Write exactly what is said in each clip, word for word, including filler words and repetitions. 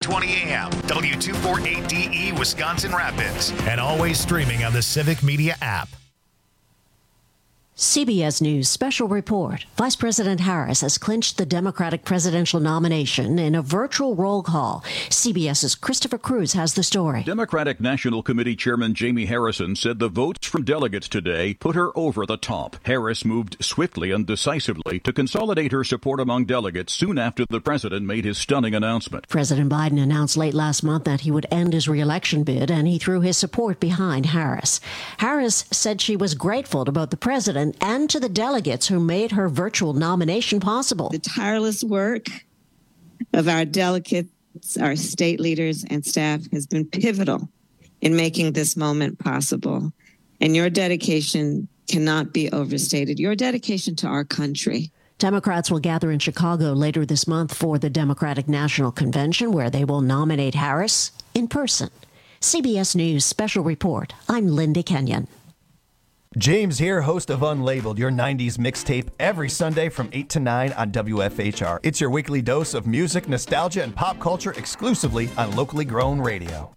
twenty a.m. W two forty-eight D E Wisconsin Rapids. And always streaming on the Civic Media app. C B S News special report. Vice President Harris has clinched the Democratic presidential nomination in a virtual roll call. CBS's Christopher Cruz has the story. Democratic National Committee Chairman Jamie Harrison said the votes from delegates today put her over the top. Harris moved swiftly and decisively to consolidate her support among delegates soon after the president made his stunning announcement. President Biden announced late last month that he would end his re-election bid, and he threw his support behind Harris. Harris said she was grateful to both the president and to the delegates who made her virtual nomination possible. The tireless work of our delegates, our state leaders and staff has been pivotal in making this moment possible. And your dedication cannot be overstated. Your dedication to our country. Democrats will gather in Chicago later this month for the Democratic National Convention, where they will nominate Harris in person. C B S News Special Report. I'm Linda Kenyon. James here, host of Unlabeled, your nineties mixtape, every Sunday from eight to nine on W F H R. It's your weekly dose of music, nostalgia, and pop culture exclusively on locally grown radio.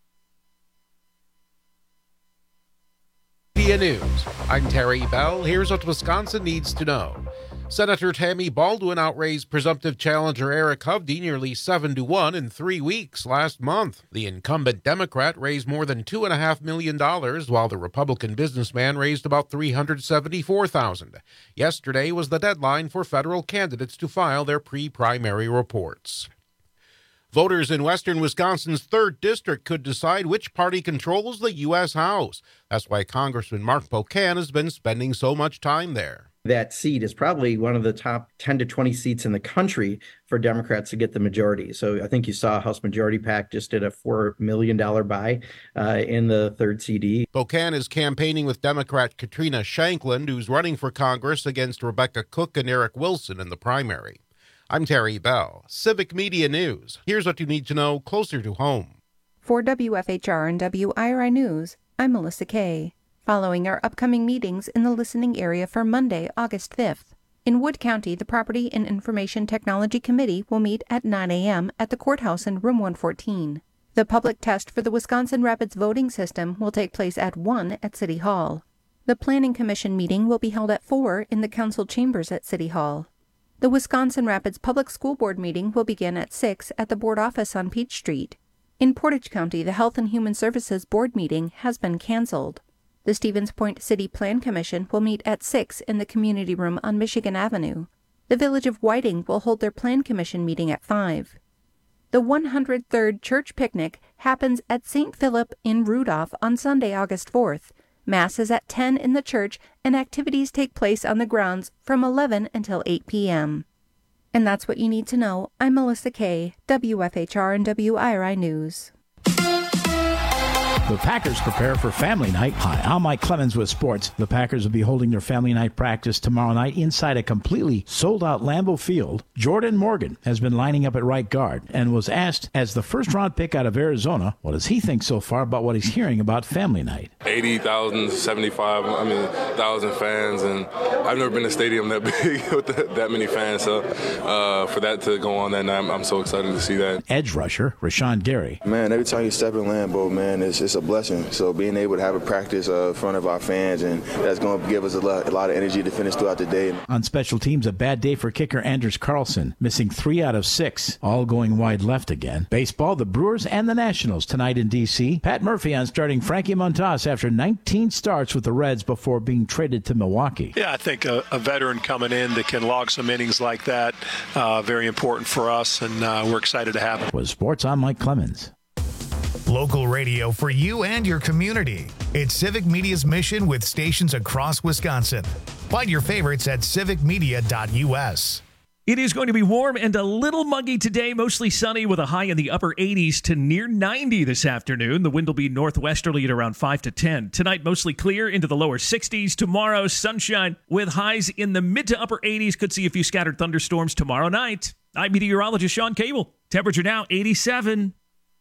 Media News. I'm Terry Bell. Here's what Wisconsin needs to know. Senator Tammy Baldwin outraised presumptive challenger Eric Hovde nearly seven to one in three weeks last month. The incumbent Democrat raised more than two point five million dollars, while the Republican businessman raised about three hundred seventy-four thousand dollars. Yesterday was the deadline for federal candidates to file their pre-primary reports. Voters in western Wisconsin's third District could decide which party controls the U S House. That's why Congressman Mark Pocan has been spending so much time there. That seat is probably one of the top ten to twenty seats in the country for Democrats to get the majority. So I think you saw House Majority PAC just did a four million dollars buy uh, in the third C D. Pocan is campaigning with Democrat Katrina Shankland, who's running for Congress against Rebecca Cook and Eric Wilson in the primary. I'm Terry Bell, Civic Media News. Here's what you need to know closer to home. For W F H R and W I R I News, I'm Melissa Kay. Following our upcoming meetings in the listening area for Monday, August fifth. In Wood County, the Property and Information Technology Committee will meet at nine a.m. at the courthouse in room one fourteen. The public test for the Wisconsin Rapids voting system will take place at one at City Hall. The Planning Commission meeting will be held at four in the council chambers at City Hall. The Wisconsin Rapids Public School Board meeting will begin at six at the board office on Peach Street. In Portage County, the Health and Human Services Board meeting has been canceled. The Stevens Point City Plan Commission will meet at six in the community room on Michigan Avenue. The Village of Whiting will hold their Plan Commission meeting at five. The one hundred third Church Picnic happens at Saint Philip in Rudolph on Sunday, August fourth. Mass is at ten in the church, and activities take place on the grounds from eleven until eight p.m. And that's what you need to know. I'm Melissa Kay, W F H R and W I R I News. The Packers prepare for family night. Hi, I'm Mike Clemens with sports. The Packers will be holding their family night practice tomorrow night inside a completely sold-out Lambeau Field. Jordan Morgan has been lining up at right guard and was asked, as the first-round pick out of Arizona, what does he think so far about what he's hearing about family night? eighty thousand, seventy-five, I mean, thousand fans, and I've never been to a stadium that big with that many fans, so uh, for that to go on that night, I'm, I'm so excited to see that. Edge rusher Rashawn Gary. Man, every time you step in Lambeau, man, it's, it's a blessing. So being able to have a practice uh, in front of our fans, and that's going to give us a lot, a lot of energy to finish throughout the day. On special teams, a bad day for kicker Anders Carlson, missing three out of six, all going wide left again. Baseball, the Brewers and the Nationals tonight in D C Pat Murphy on starting Frankie Montas after nineteen starts with the Reds before being traded to Milwaukee. Yeah, I think a, a veteran coming in that can log some innings like that, uh, very important for us, and uh, we're excited to have it. With sports, I'm Mike Clemens. Local radio for you and your community. It's Civic Media's mission with stations across Wisconsin. Find your favorites at civic media dot u s. It is going to be warm and a little muggy today, mostly sunny with a high in the upper eighties to near ninety this afternoon. The wind will be northwesterly at around five to ten. Tonight, mostly clear into the lower sixties. Tomorrow, sunshine with highs in the mid to upper eighties. Could see a few scattered thunderstorms tomorrow night. I'm meteorologist Sean Cable. Temperature now eighty-seven.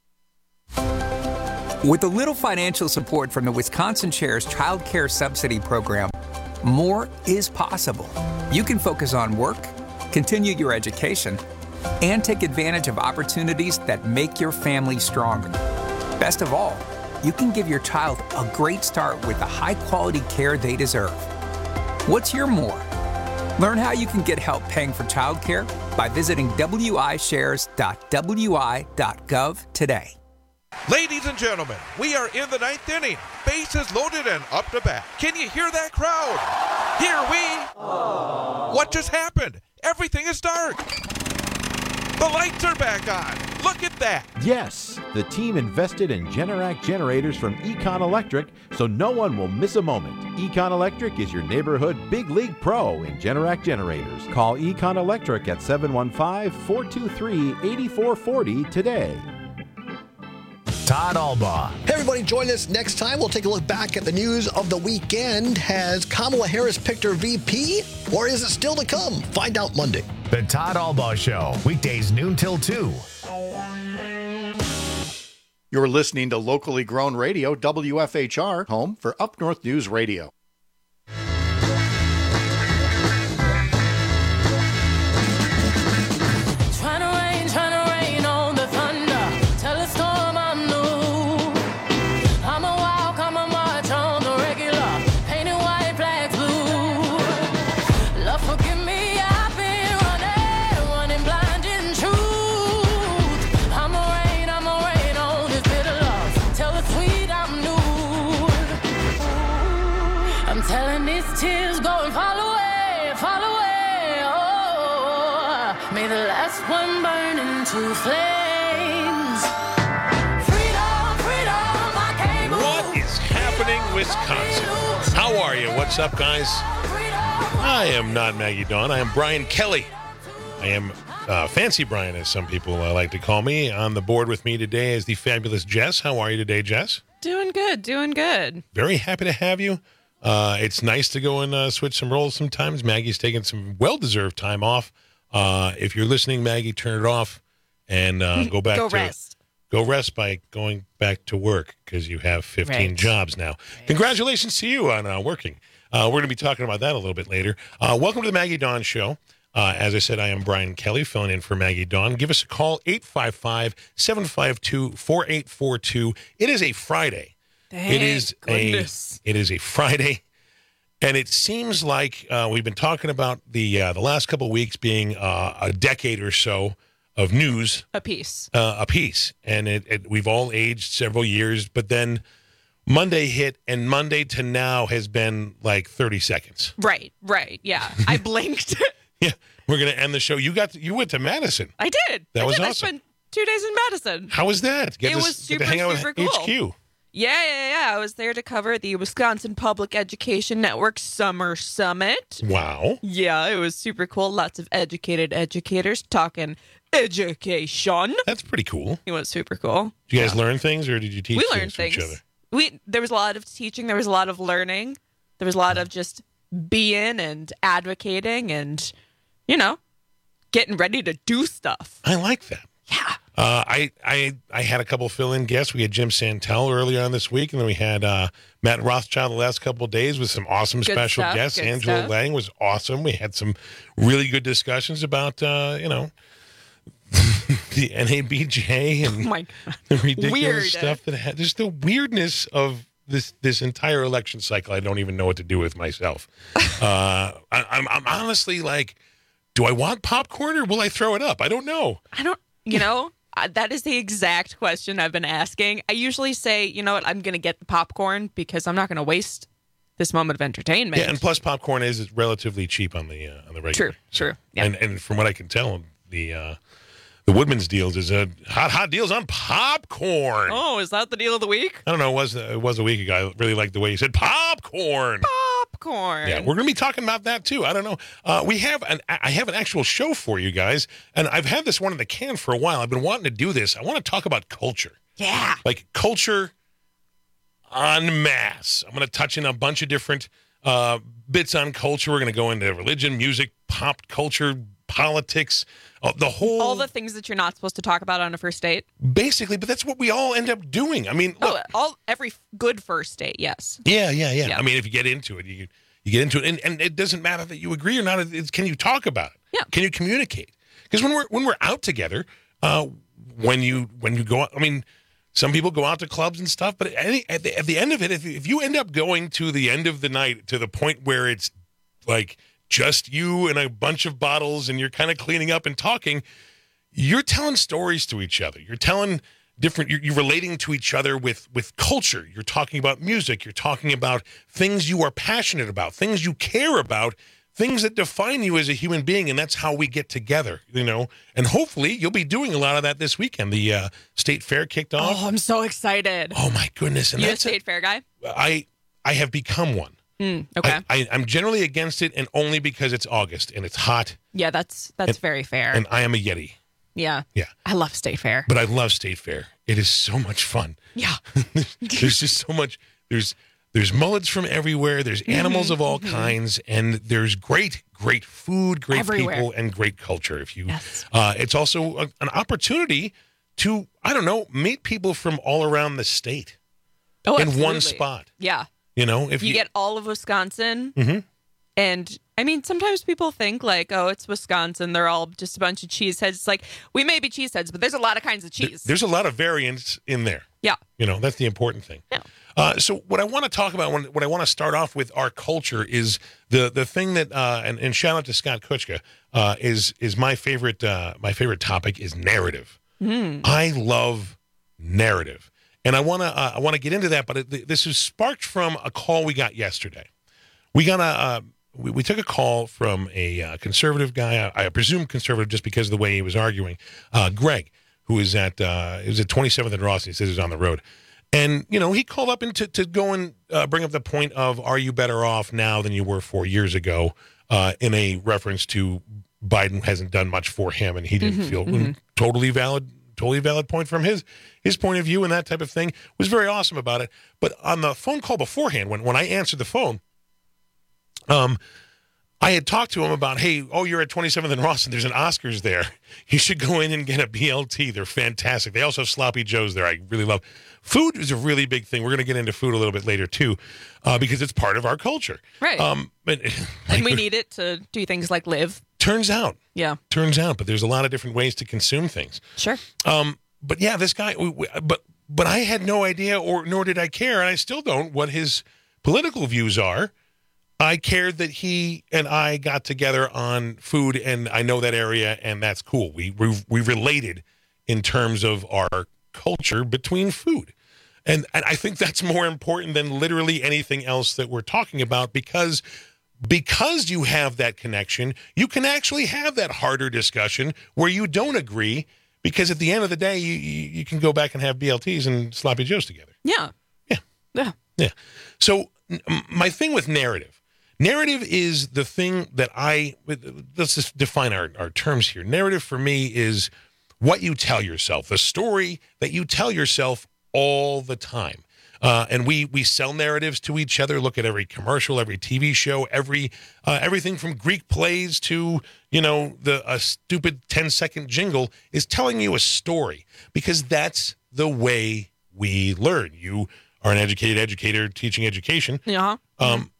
With a little financial support from the Wisconsin Shares Child Care Subsidy Program, more is possible. You can focus on work, continue your education, and take advantage of opportunities that make your family stronger. Best of all, you can give your child a great start with the high-quality care they deserve. What's your more? Learn how you can get help paying for childcare by visiting w i shares dot w i dot gov today. Ladies and gentlemen, we are in the ninth inning. Bases loaded and up to bat. Can you hear that crowd? Here we... Aww. What just happened? Everything is dark. The lights are back on. Look at that. Yes, the team invested in Generac generators from Econ Electric, so no one will miss a moment. Econ Electric is your neighborhood big league pro in Generac generators. Call Econ Electric at seven one five, four two three, eight four four zero today. Todd Albaugh. Hey, everybody, join us next time. We'll take a look back at the news of the weekend. Has Kamala Harris picked her V P, or is it still to come? Find out Monday. The Todd Albaugh Show, weekdays noon till two. You're listening to locally grown radio, W F H R, home for Up North News Radio. Tears go and fall away, fall away. Oh, may the last one burn into flames. Freedom, freedom, I can't move. What is happening, Wisconsin? How are you? What's up, guys? I am not Maggie Dawn. I am Brian Kelly. I am uh, Fancy Brian, as some people uh, like to call me. On the board with me today is the fabulous Jess. How are you today, Jess? Doing good, doing good. Very happy to have you. Uh, it's nice to go and uh, switch some roles sometimes. Maggie's taking some well-deserved time off. Uh, if you're listening, Maggie, turn it off and uh, go back go to rest. Go rest by going back to work because you have fifteen Right. jobs now. Right. Congratulations to you on uh, working. Uh, we're going to be talking about that a little bit later. Uh, welcome to the Maggie Dawn Show. Uh, as I said, I am Brian Kelly, filling in for Maggie Dawn. Give us a call, eight five five, seven five two, four eight four two. It is a Friday. Thank it is goodness. a it is a Friday, and it seems like uh, we've been talking about the uh, the last couple of weeks being uh, a decade or so of news A piece. uh, a piece, and it, it we've all aged several years. But then Monday hit, and Monday to now has been like thirty seconds. Right, right. Yeah. I blinked. Yeah, we're gonna end the show. You got to, you went to Madison. I did. That I was did. awesome. I spent two days in Madison. How was that? Get it to, was get super, to hang out super with cool. H Q. Yeah, yeah, yeah. I was there to cover the Wisconsin Public Education Network Summer Summit. Wow. Yeah, it was super cool. Lots of educated educators talking education. That's pretty cool. It was super cool. Did you guys learn things, or did you teach we things learned to things. each other? We there was a lot of teaching. There was a lot of learning. There was a lot of just being and advocating and, you know, getting ready to do stuff. I like that. Yeah. Uh, I, I I had a couple fill-in guests. We had Jim Santel earlier on this week, and then we had uh, Matt Rothschild the last couple of days with some awesome Good special stuff, guests. good Angela stuff. Lang was awesome. We had some really good discussions about, uh, you know, the N A B J and Oh my God. the ridiculous Weird. stuff that had. Just the weirdness of this this entire election cycle. I don't even know what to do with myself. uh, I, I'm, I'm honestly like, do I want popcorn or will I throw it up? I don't know. I don't, you know, uh, that is the exact question I've been asking. I usually say, you know what, I'm going to get the popcorn because I'm not going to waste this moment of entertainment. Yeah, and plus popcorn is relatively cheap on the uh, on the regular. True, true. Yeah. And and from what I can tell, the uh, the Woodman's deals is a hot hot deals on popcorn. Oh, is that the deal of the week? I don't know. It was it was a week ago. I really liked the way you said popcorn. Popcorn. Yeah, we're going to be talking about that too. I don't know. Uh, we have an I have an actual show for you guys, and I've had this one in the can for a while. I've been wanting to do this. I want to talk about culture. Yeah. Like culture en masse. I'm going to touch in a bunch of different uh, bits on culture. We're going to go into religion, music, pop culture, politics, uh, the whole. All the things that you're not supposed to talk about on a first date. Basically, but that's what we all end up doing. I mean, look. Oh, all every good first date, yes. Yeah, yeah, yeah, Yeah. I mean, if you get into it, you you get into it, and, and it doesn't matter that you agree or not. It's, can you talk about it? Yeah. Can you communicate? because when we're when we're out together, uh, when you when you go out, I mean, some people go out to clubs and stuff, but at, any, at, the, at the end of it, if, if you end up going to the end of the night to the point where it's like just you and a bunch of bottles and you're kind of cleaning up and talking, you're telling stories to each other. You're telling different, you're, you're relating to each other with, with culture. You're talking about music. You're talking about things you are passionate about, things you care about, things that define you as a human being, and that's how we get together, you know. And hopefully you'll be doing a lot of that this weekend. The uh, state fair kicked off. Oh, I'm so excited. Oh, my goodness. And you that's a state a, fair guy? I I have become one. Mm, okay. I, I, I'm generally against it, and only because it's August and it's hot. Yeah, that's that's and, very fair. And I am a Yeti. Yeah. Yeah. I love state fair. But I love state fair. It is so much fun. Yeah. There's just so much. There's there's mullets from everywhere. There's animals mm-hmm, of all mm-hmm. kinds, and there's great, great food, great Everywhere. people, and great culture. If you, yes. uh, it's also a, an opportunity to, I don't know, meet people from all around the state oh, in absolutely. one spot. Yeah. You know, if you, you get all of Wisconsin, mm-hmm. and I mean, sometimes people think like, oh, it's Wisconsin. They're all just a bunch of cheeseheads. It's like, we may be cheeseheads, but there's a lot of kinds of cheese. There's a lot of variants in there. Yeah. You know, that's the important thing. Yeah. Uh, so what I want to talk about, when, what I want to start off with our culture is the the thing that, uh, and, and shout out to Scott Kuchka, uh, is is my favorite uh, my favorite topic is narrative. Mm. I love narrative, and I want to uh, I want to get into that, but it, this is sparked from a call we got yesterday. We got a uh, we, we took a call from a uh, conservative guy. I, I presume conservative just because of the way he was arguing. Uh, Greg, who is at uh, he was at twenty-seventh and Ross. He says he's on the road. And, you know, he called up and to, to go and uh, bring up the point of, are you better off now than you were four years ago, uh, in a reference to Biden hasn't done much for him, and he didn't mm-hmm, feel mm-hmm. totally valid, totally valid point from his his point of view, and that type of thing. Was very awesome about it. But on the phone call beforehand, when, when I answered the phone, um, I had talked to him about, hey, oh, you're at twenty-seventh and Ross, and there's an Oscars there. You should go in and get a B L T. They're fantastic. They also have Sloppy Joes there. I really love. Food is a really big thing. We're going to get into food a little bit later, too, uh, because it's part of our culture. Right. Um, but, and we need it to do things like live. Turns out. Yeah. Turns out. But there's a lot of different ways to consume things. Sure. Um, but, yeah, this guy, we, we, but but I had no idea, or nor did I care, and I still don't, what his political views are. I cared that he and I got together on food, and I know that area, and that's cool. We we, we related in terms of our culture between food. And, and I think that's more important than literally anything else that we're talking about, because because you have that connection, you can actually have that harder discussion where you don't agree, because at the end of the day, you, you, you can go back and have B L Ts and Sloppy Joes together. Yeah. Yeah. Yeah. Yeah. So my thing with narrative, narrative is the thing that I, let's just define our, our terms here. Narrative for me is what you tell yourself, the story that you tell yourself all the time. Uh, and we we sell narratives to each other. Look at every commercial, every T V show, every uh, everything from Greek plays to, you know, the a stupid ten second jingle is telling you a story, because that's the way we learn. You are an educated educator teaching education. Yeah. Um,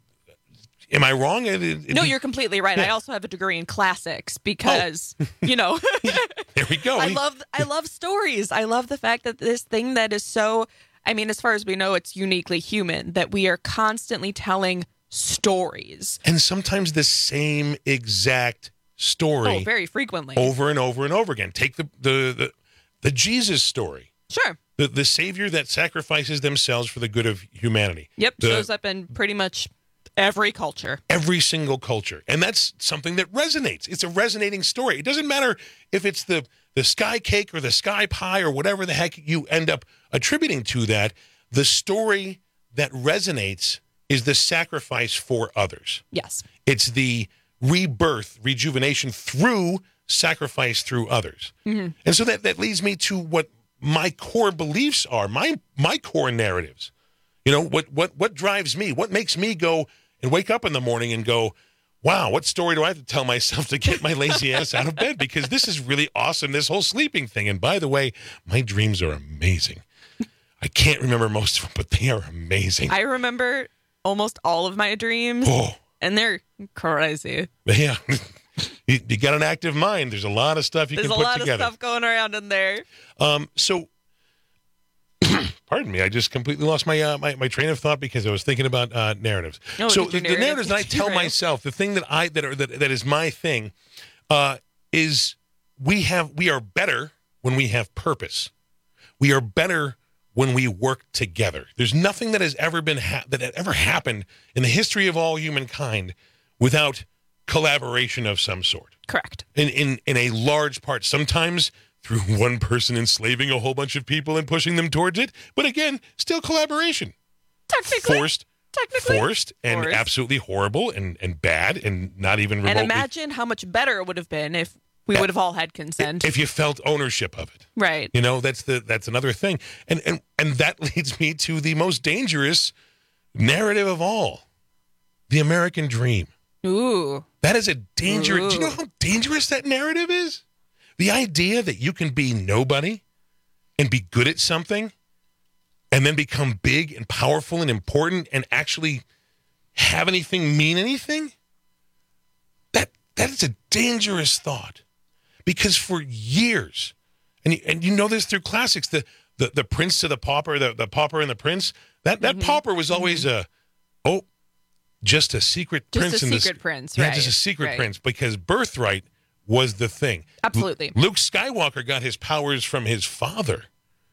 Am I wrong? It, it, no, you're completely right. Yeah. I also have a degree in classics because, oh. you know, there we go. I love I love stories. I love the fact that this thing that is so, I mean, as far as we know, it's uniquely human, that we are constantly telling stories. And sometimes the same exact story. Oh, very frequently. Over and over and over again. Take the the the, the Jesus story. Sure. The the Savior that sacrifices themselves for the good of humanity. Yep. The, shows up in pretty much every culture. Every single culture. And that's something that resonates. It's a resonating story. It doesn't matter if it's the, the sky cake or the sky pie or whatever the heck you end up attributing to that. The story that resonates is the sacrifice for others. Yes. It's the rebirth, rejuvenation through sacrifice through others. Mm-hmm. And so that, that leads me to what my core beliefs are, my my core narratives. You know, what what what drives me? What makes me go and wake up in the morning and go, wow, what story do I have to tell myself to get my lazy ass out of bed? Because this is really awesome, this whole sleeping thing. And by the way, my dreams are amazing. I can't remember most of them, but they are amazing. I remember almost all of my dreams, oh. and they're crazy. Yeah. you, you got an active mind. There's a lot of stuff you There's can a put lot together. of stuff going around in there. Um, so, pardon me, I just completely lost my, uh, my my train of thought because I was thinking about uh, narratives. Oh, so did the, your the narrative narratives that I get you tell right? myself, the thing that I that are that, that is my thing, uh, is we have we are better when we have purpose. We are better when we work together. There's nothing that has ever been ha- that had ever happened in the history of all humankind without collaboration of some sort. Correct. In in in a large part, sometimes through one person enslaving a whole bunch of people and pushing them towards it, but again, still collaboration. Technically, forced, technically, forced, and Forced. absolutely horrible and and bad and not even remotely. And imagine how much better it would have been if we would have all had consent. If you felt ownership of it. Right. You know, that's the that's another thing. And and and that leads me to the most dangerous narrative of all. The American dream. Ooh. That is a dangerous. Do you know Ooh. how dangerous that narrative is? The idea that you can be nobody and be good at something and then become big and powerful and important and actually have anything mean anything? That that is a dangerous thought. Because for years, and you, and you know this through classics, the the, the prince to the pauper, the, the pauper and the prince, that, that Mm-hmm. pauper was always a, oh, just a secret Just prince. a in this, secret prince, Yeah, right, just a secret right. prince, because birthright was the thing. Absolutely. Lu- Luke Skywalker got his powers from his father,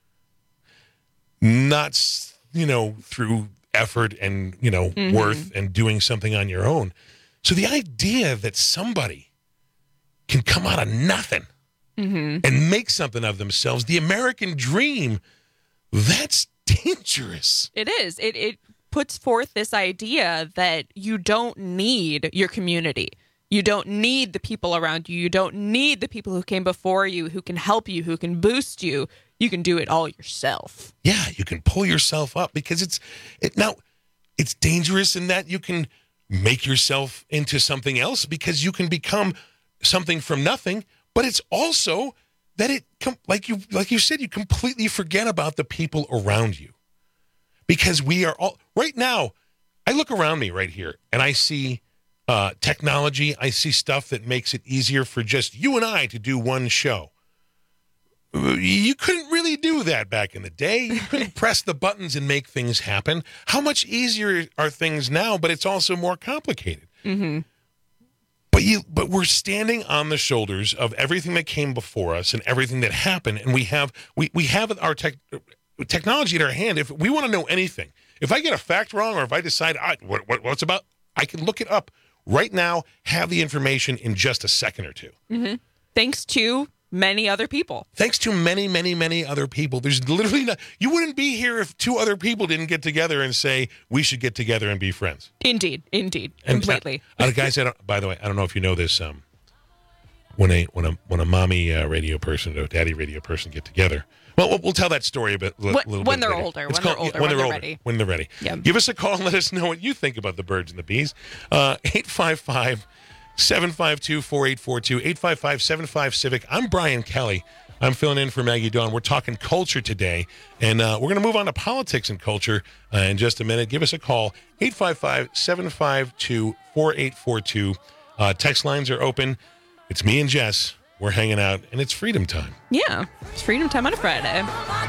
not, s- you know, through effort and, you know, Mhm. worth and doing something on your own. So the idea that somebody can come out of nothing Mm-hmm. and make something of themselves, the American dream, that's dangerous. It is. It it puts forth this idea that you don't need your community. You don't need the people around you. You don't need the people who came before you, who can help you, who can boost you. You can do it all yourself. Yeah, you can pull yourself up because it's it now it's dangerous in that you can make yourself into something else because you can become something from nothing, but it's also that it com- like you like you said, you completely forget about the people around you. Because we are all right now, I look around me right here and I see uh, technology, I see stuff that makes it easier for just you and I to do one show. You couldn't really do that back in the day. You couldn't press the buttons and make things happen. How much easier are things now, but it's also more complicated. Mm-hmm. But you, but we're standing on the shoulders of everything that came before us and everything that happened, and we have we we have our tech, technology in our hand. If we want to know anything, if I get a fact wrong or if I decide I, what, what what's about, I can look it up right now. Have the information in just a second or two. Mm-hmm. Thanks to many other people. Thanks to many, many, many other people. There's literally not, you wouldn't be here if two other people didn't get together and say, we should get together and be friends. Indeed, indeed, And, completely. Uh, uh, guys, I don't, by the way, I don't know if you know this. Um, when a when a when a mommy uh, radio person or a daddy radio person get together, well, we'll, we'll tell that story a bit. Li- When- little when bit they're later. older, It's when they're called- older, when when they're they're older, ready. when they're ready. Yeah. Give us a call and let us know what you think about the birds and the bees. Uh, eight five five, seven five two, four eight four two, eight five five, seven five Civic. I'm Brian Kelly. I'm filling in for Maggie Dawn. We're talking culture today, and uh, we're going to move on to politics and culture uh, in just a minute. Give us a call, eight five five, seven five two, four eight four two. Uh, text lines are open. It's me and Jess. We're hanging out, and it's freedom time. Yeah, it's freedom time on a Friday.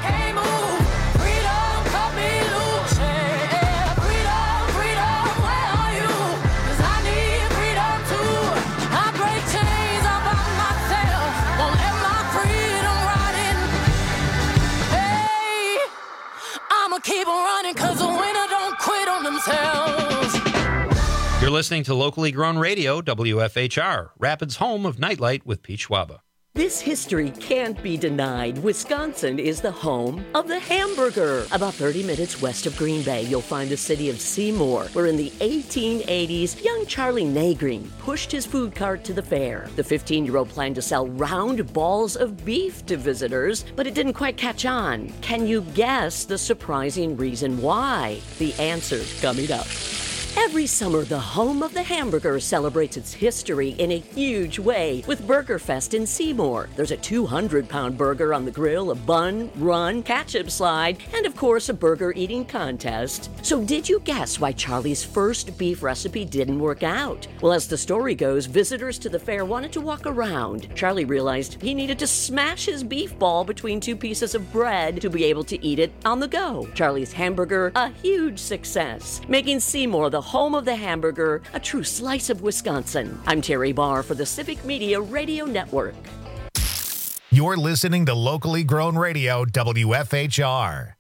Keep on running, cause the winner don't quit on themselves. You're listening to locally grown radio, W F H R, Rapids' home of Nightlight with Pete Schwaba. This history can't be denied. Wisconsin is the home of the hamburger. About thirty minutes west of Green Bay, you'll find the city of Seymour, where in the eighteen eighties, young Charlie Nagreen pushed his food cart to the fair. The fifteen-year-old planned to sell round balls of beef to visitors, but it didn't quite catch on. Can you guess the surprising reason why? The answer coming up. Every summer, the home of the hamburger celebrates its history in a huge way with Burger Fest in Seymour. There's a two hundred pound burger on the grill, a bun, run, ketchup slide, and of course, a burger eating contest. So did you guess why Charlie's first beef recipe didn't work out? Well, as the story goes, visitors to the fair wanted to walk around. Charlie realized he needed to smash his beef ball between two pieces of bread to be able to eat it on the go. Charlie's hamburger, a huge success, making Seymour the home of the hamburger, a true slice of Wisconsin. I'm Terry Barr for the Civic Media Radio Network. You're listening to Locally Grown Radio, W F H R.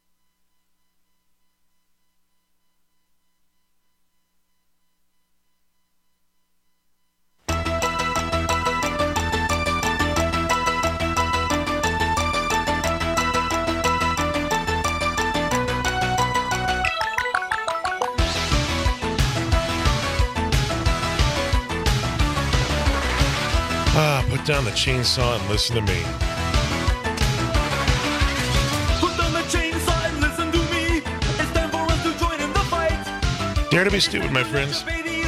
Ah, put down the chainsaw and listen to me. Put down the chainsaw and listen to me. It's time for us to join in the fight. Dare to be stupid, my friends.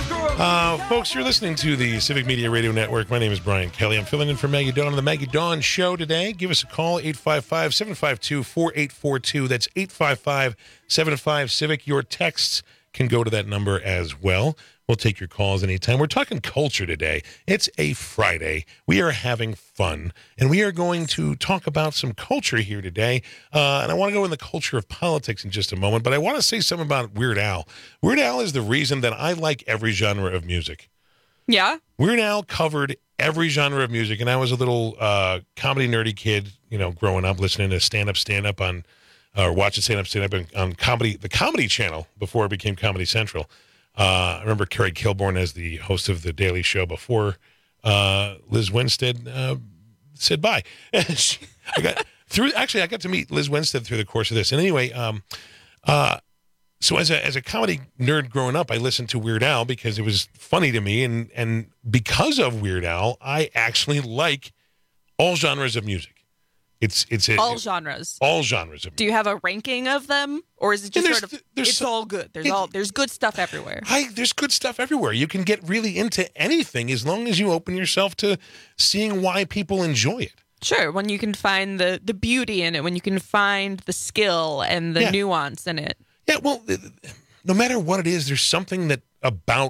Uh, folks, you're listening to the Civic Media Radio Network. My name is Brian Kelly. I'm filling in for Maggie Dawn on the Maggie Dawn Show today. Give us a call, eight five five, seven five two, four eight four two. That's eight five five, seven five, Civic. Your texts can go to that number as well. We'll take your calls anytime. We're talking culture today. It's a Friday. We are having fun, and we are going to talk about some culture here today. Uh, and I want to go in the culture of politics in just a moment, but I want to say something about Weird Al. Weird Al is the reason that I like every genre of music. Yeah? Weird Al covered every genre of music, and I was a little uh, comedy nerdy kid, you know, growing up, listening to stand-up, stand-up on, or watching stand-up, stand-up on, on comedy, the Comedy Channel before it became Comedy Central. Uh, I remember Carrie Kilborn as the host of The Daily Show before uh, Liz Winstead uh, said bye. she, I got through. Actually, I got to meet Liz Winstead through the course of this. And anyway, um, uh, so as a as a comedy nerd growing up, I listened to Weird Al because it was funny to me, and and because of Weird Al, I actually like all genres of music. It's it's a, all it, genres. All genres of music. Do you have a ranking of them, or is it just sort of? There's it's so, all good. There's it, all there's good stuff everywhere. I, there's good stuff everywhere. You can get really into anything as long as you open yourself to seeing why people enjoy it. Sure, when you can find the the beauty in it, when you can find the skill and the yeah. nuance in it. Yeah, well, no matter what it is, there's something that about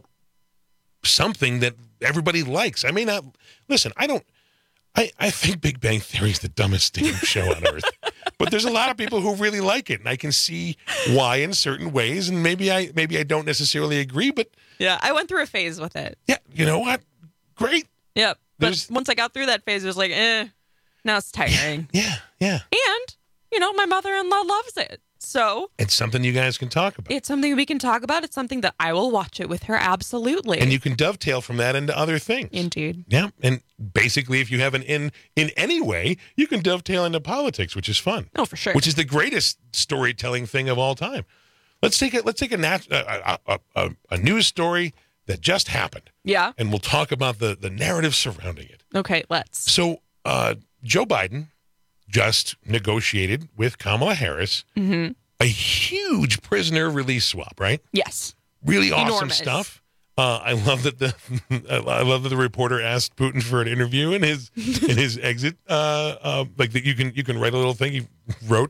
something that everybody likes. I may not listen. I don't. I, I think Big Bang Theory is the dumbest damn show on earth. But there's a lot of people who really like it, and I can see why in certain ways, and maybe I maybe I don't necessarily agree, but yeah, I went through a phase with it. Yeah, you know what? Great. Yep. But There's, once I got through that phase, it was like, eh, now it's tiring. Yeah, yeah. And, you know, my mother-in-law loves it. So it's something you guys can talk about. It's something we can talk about. It's something that I will watch it with her, absolutely. And you can dovetail from that into other things. Indeed. Yeah. And basically, if you have an in in any way, you can dovetail into politics, which is fun. Oh, for sure. Which is the greatest storytelling thing of all time. Let's take a let's take a nat- a, a, a, a news story that just happened. Yeah. And we'll talk about the the narrative surrounding it. Okay, let's. So uh, Joe Biden just negotiated with Kamala Harris mm-hmm. a huge prisoner release swap, right? Yes. Really awesome Enormous. stuff. Uh, I love that the I love that the reporter asked Putin for an interview in his in his exit. Uh, uh, like that you can you can write a little thing he wrote.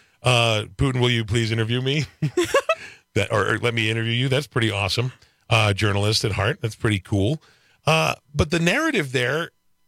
Uh, Putin, will you please interview me? that or, or let me interview you. That's pretty awesome. Uh, journalist at heart. That's pretty cool. Uh, but the narrative there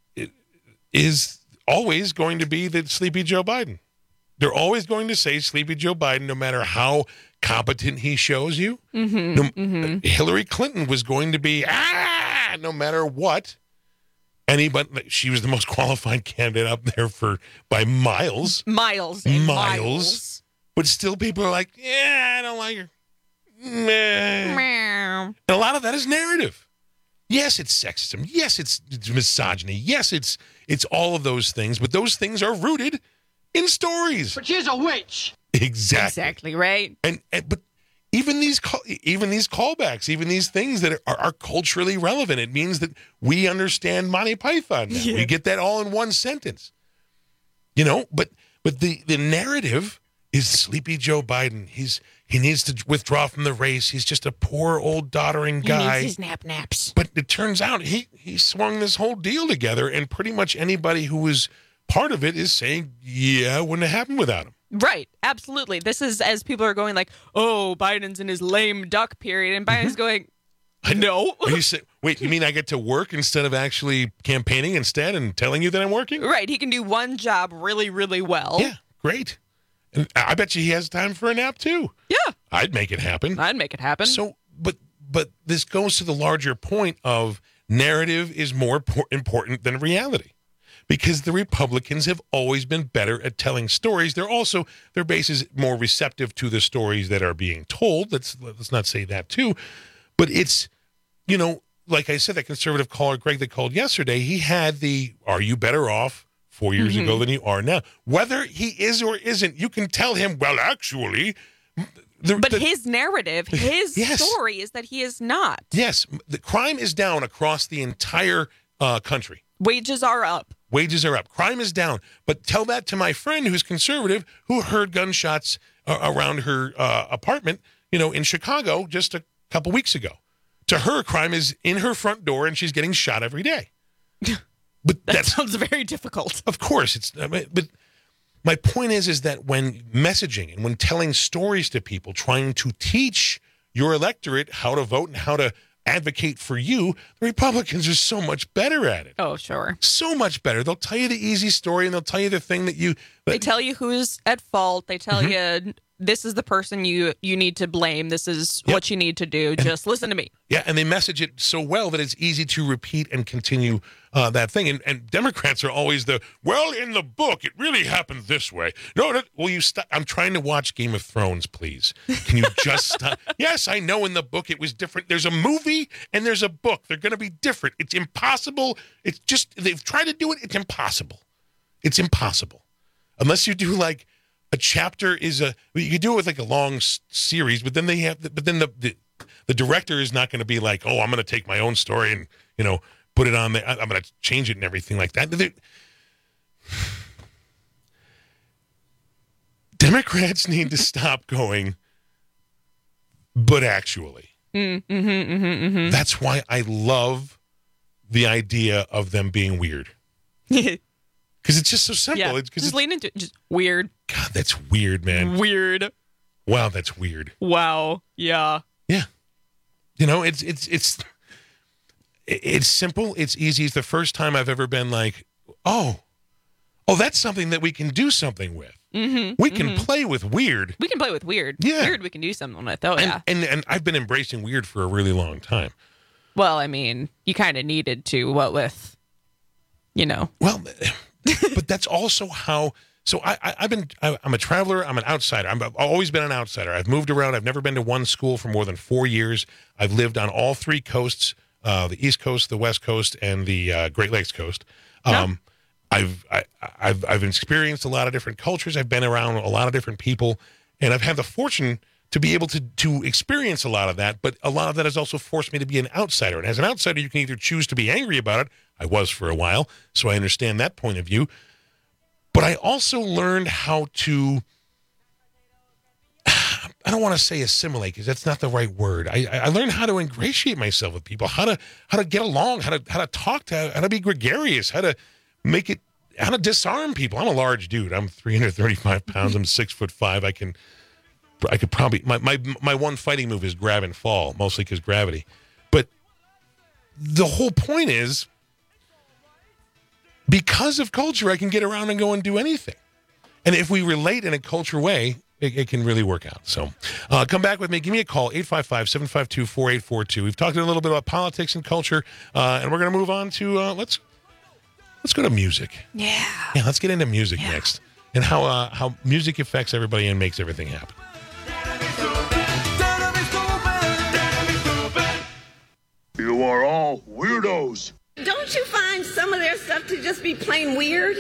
is always going to be that Sleepy Joe Biden. They're always going to say Sleepy Joe Biden, no matter how competent he shows you. Mm-hmm, no, mm-hmm. Hillary Clinton was going to be, ah, no matter what. Anybody, she was the most qualified candidate up there for by miles. Miles and miles. miles. But still people are like, yeah, I don't like her. Meh. Meow. And a lot of that is narrative. Yes, it's sexism. Yes, it's, it's misogyny. Yes, it's it's all of those things. But those things are rooted in stories. But she's a witch. Exactly. Exactly right. And, and but even these call, even these callbacks, even these things that are, are culturally relevant, it means that we understand Monty Python now. Yeah. We get that all in one sentence. You know, but but the the narrative is Sleepy Joe Biden. He's he needs to withdraw from the race. He's just a poor old doddering guy. He needs his nap naps. But it turns out he he swung this whole deal together, and pretty much anybody who was part of it is saying, yeah, it wouldn't have happened without him. Right. Absolutely. This is as people are going like, oh, Biden's in his lame duck period. And Biden's going, no. And you say, wait, you mean I get to work instead of actually campaigning instead and telling you that I'm working? Right. He can do one job really, really well. Yeah. Great. And I bet you he has time for a nap too. Yeah. I'd make it happen. I'd make it happen. So, but but this goes to the larger point of narrative is more por- important than reality. Because the Republicans have always been better at telling stories. They're also, their base is more receptive to the stories that are being told. Let's let's not say that too. But it's, you know, like I said, that conservative caller, Greg, that called yesterday, he had the, are you better off four years Mm-hmm. ago than you are now? Whether he is or isn't, you can tell him, well, actually. The, but the, his narrative, his Yes. story is that he is not. Yes, the crime is down across the entire uh, country. Wages are up. Wages are up. Crime is down. But tell that to my friend who's conservative who heard gunshots uh, around her uh, apartment, you know, in Chicago just a couple weeks ago. To her, crime is in her front door and she's getting shot every day. But That that's, sounds very difficult. of course, it's. I mean, but my point is, is that when messaging and when telling stories to people, trying to teach your electorate how to vote and how to advocate for you, the Republicans are so much better at it. Oh, sure. So much better. They'll tell you the easy story and they'll tell you the thing that you. They tell you who's at fault. They tell Mhm. you this is the person you you need to blame. This is what you need to do. Just listen to me. Yeah, and they message it so well that it's easy to repeat and continue uh, that thing. And, and Democrats are always the, well, in the book, it really happened this way. No, no, will you stop? I'm trying to watch Game of Thrones, please. Can you just stop? Yes, I know in the book it was different. There's a movie and there's a book. They're going to be different. It's impossible. It's just, they've tried to do it. It's impossible. It's impossible. Unless you do like, a chapter is a, you could do it with like a long s- series, but then they have, but then the, the, the director is not going to be like, oh, I'm going to take my own story and, you know, put it on there. I'm going to change it and everything like that. They're, Democrats need to stop going, but actually. Mm, mm-hmm, mm-hmm, mm-hmm. That's why I love the idea of them being weird. Because it's just so simple. Yeah, It's, 'cause just it's, lean into it. Just weird. God, that's weird, man. Weird. Wow, that's weird. Wow. Yeah. Yeah. You know, it's it's it's it's simple, it's easy. It's the first time I've ever been like, oh, oh, that's something that we can do something with. Mm-hmm, We can mm-hmm. play with weird. We can play with weird. Yeah. Weird we can do something with. Oh, and, yeah. and and I've been embracing weird for a really long time. Well, I mean, you kind of needed to. What with, you know. Well, but that's also how. So I, I, I've been. I, I'm a traveler. I'm an outsider. I'm, I've always been an outsider. I've moved around. I've never been to one school for more than four years. I've lived on all three coasts: uh, the East Coast, the West Coast, and the uh, Great Lakes coast. Um, I've I, I've I've experienced a lot of different cultures. I've been around a lot of different people, and I've had the fortune to be able to to experience a lot of that. But a lot of that has also forced me to be an outsider. And as an outsider, you can either choose to be angry about it. I was for a while, so I understand that point of view. But I also learned how to, I don't want to say assimilate because that's not the right word. I, I learned how to ingratiate myself with people, how to how to get along, how to how to talk, to how to be gregarious, how to make it, how to disarm people. I'm a large dude. I'm three hundred thirty-five pounds. I'm six foot five. I can, I could probably, my my my one fighting move is grab and fall, mostly because gravity. But the whole point is, because of culture, I can get around and go and do anything. And if we relate in a culture way, it, it can really work out. So uh, come back with me. Give me a call, eight five five, seven five two, four eight four two. We've talked a little bit about politics and culture, uh, and we're going to move on to, uh, let's let's go to music. Yeah. Yeah, let's get into music yeah. next. And how uh, how music affects everybody and makes everything happen. You are all weirdos. Don't you find some of their stuff to just be plain weird?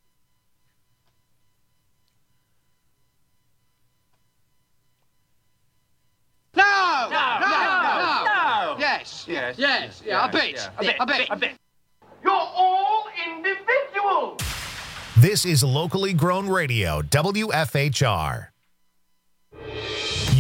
No! No! No! No! no. Yes, yes, yes, yeah, yes, a bit, yeah. a bit, a bit, a bit. You're all individuals. This is locally grown radio, W F H R.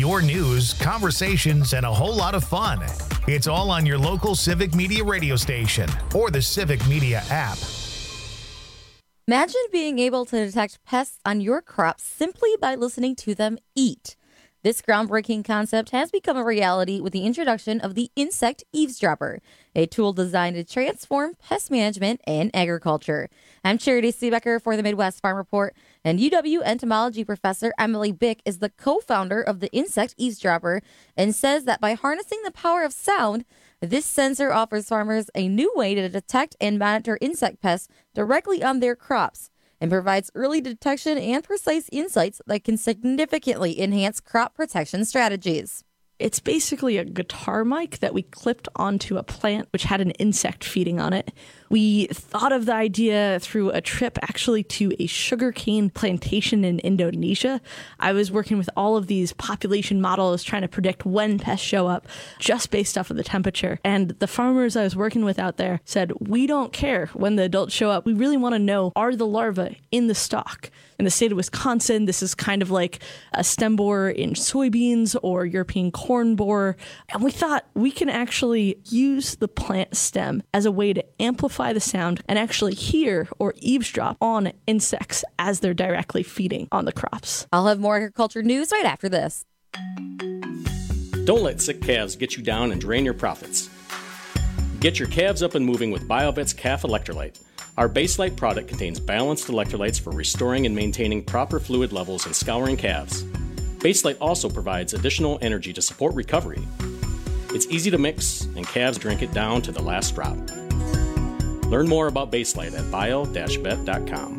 your news, conversations, and a whole lot of fun. It's all on your local Civic Media radio station or the Civic Media app. Imagine being able to detect pests on your crops simply by listening to them eat. This groundbreaking concept has become a reality with the introduction of the Insect Eavesdropper, a tool designed to transform pest management and agriculture. I'm Charity Seebecker for the Midwest Farm Report, and U W entomology professor Emily Bick is the co-founder of the Insect Eavesdropper and says that by harnessing the power of sound, this sensor offers farmers a new way to detect and monitor insect pests directly on their crops, and provides early detection and precise insights that can significantly enhance crop protection strategies. It's basically a guitar mic that we clipped onto a plant which had an insect feeding on it. We thought of the idea through a trip actually to a sugarcane plantation in Indonesia. I was working with all of these population models trying to predict when pests show up just based off of the temperature. And the farmers I was working with out there said, we don't care when the adults show up. We really want to know, are the larvae in the stalk? In the state of Wisconsin, this is kind of like a stem borer in soybeans or European corn borer. And we thought we can actually use the plant stem as a way to amplify the sound and actually hear or eavesdrop on insects as they're directly feeding on the crops. I'll have more agriculture news right after this. Don't let sick calves get you down and drain your profits. Get your calves up and moving with BioVet's Calf Electrolyte. Our Baselite product contains balanced electrolytes for restoring and maintaining proper fluid levels and scouring calves. Baselite also provides additional energy to support recovery. It's easy to mix, and calves drink it down to the last drop. Learn more about Baselite at bio dash vet dot com.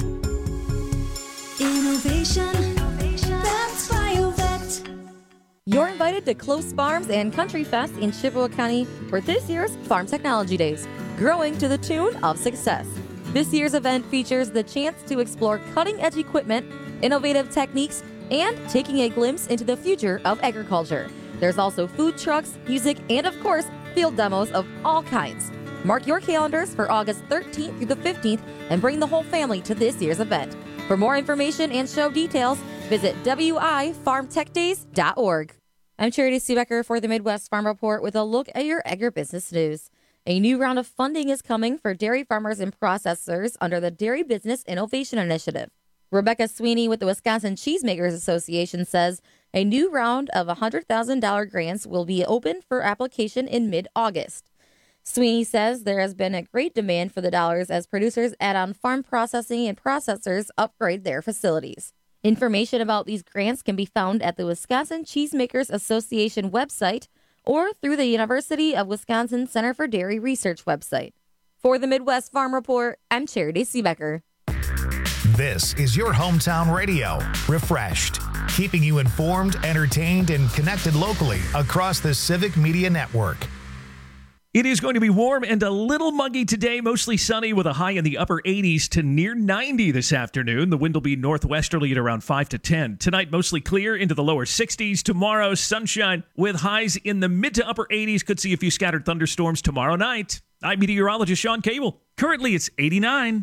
Innovation, that's BioVet. You're invited to Close Farms and Country Fest in Chippewa County for this year's Farm Technology Days, growing to the tune of success. This year's event features the chance to explore cutting-edge equipment, innovative techniques, and taking a glimpse into the future of agriculture. There's also food trucks, music, and of course, field demos of all kinds. Mark your calendars for August thirteenth through the fifteenth and bring the whole family to this year's event. For more information and show details, visit w i farm tech days dot org. I'm Charity Seebecker for the Midwest Farm Report with a look at your agribusiness news. A new round of funding is coming for dairy farmers and processors under the Dairy Business Innovation Initiative. Rebecca Sweeney with the Wisconsin Cheesemakers Association says a new round of one hundred thousand dollars grants will be open for application in mid-August. Sweeney says there has been a great demand for the dollars as producers add on farm processing and processors upgrade their facilities. Information about these grants can be found at the Wisconsin Cheesemakers Association website or through the University of Wisconsin Center for Dairy Research website. For the Midwest Farm Report, I'm Charity Seebecker. This is your hometown radio, refreshed, keeping you informed, entertained, and connected locally across the Civic Media Network. It is going to be warm and a little muggy today, mostly sunny with a high in the upper eighties to near ninety this afternoon. The wind will be northwesterly at around five to ten. Tonight, mostly clear into the lower sixties. Tomorrow, sunshine with highs in the mid to upper eighties. Could see a few scattered thunderstorms tomorrow night. I'm meteorologist Sean Cable. Currently, it's eighty-nine.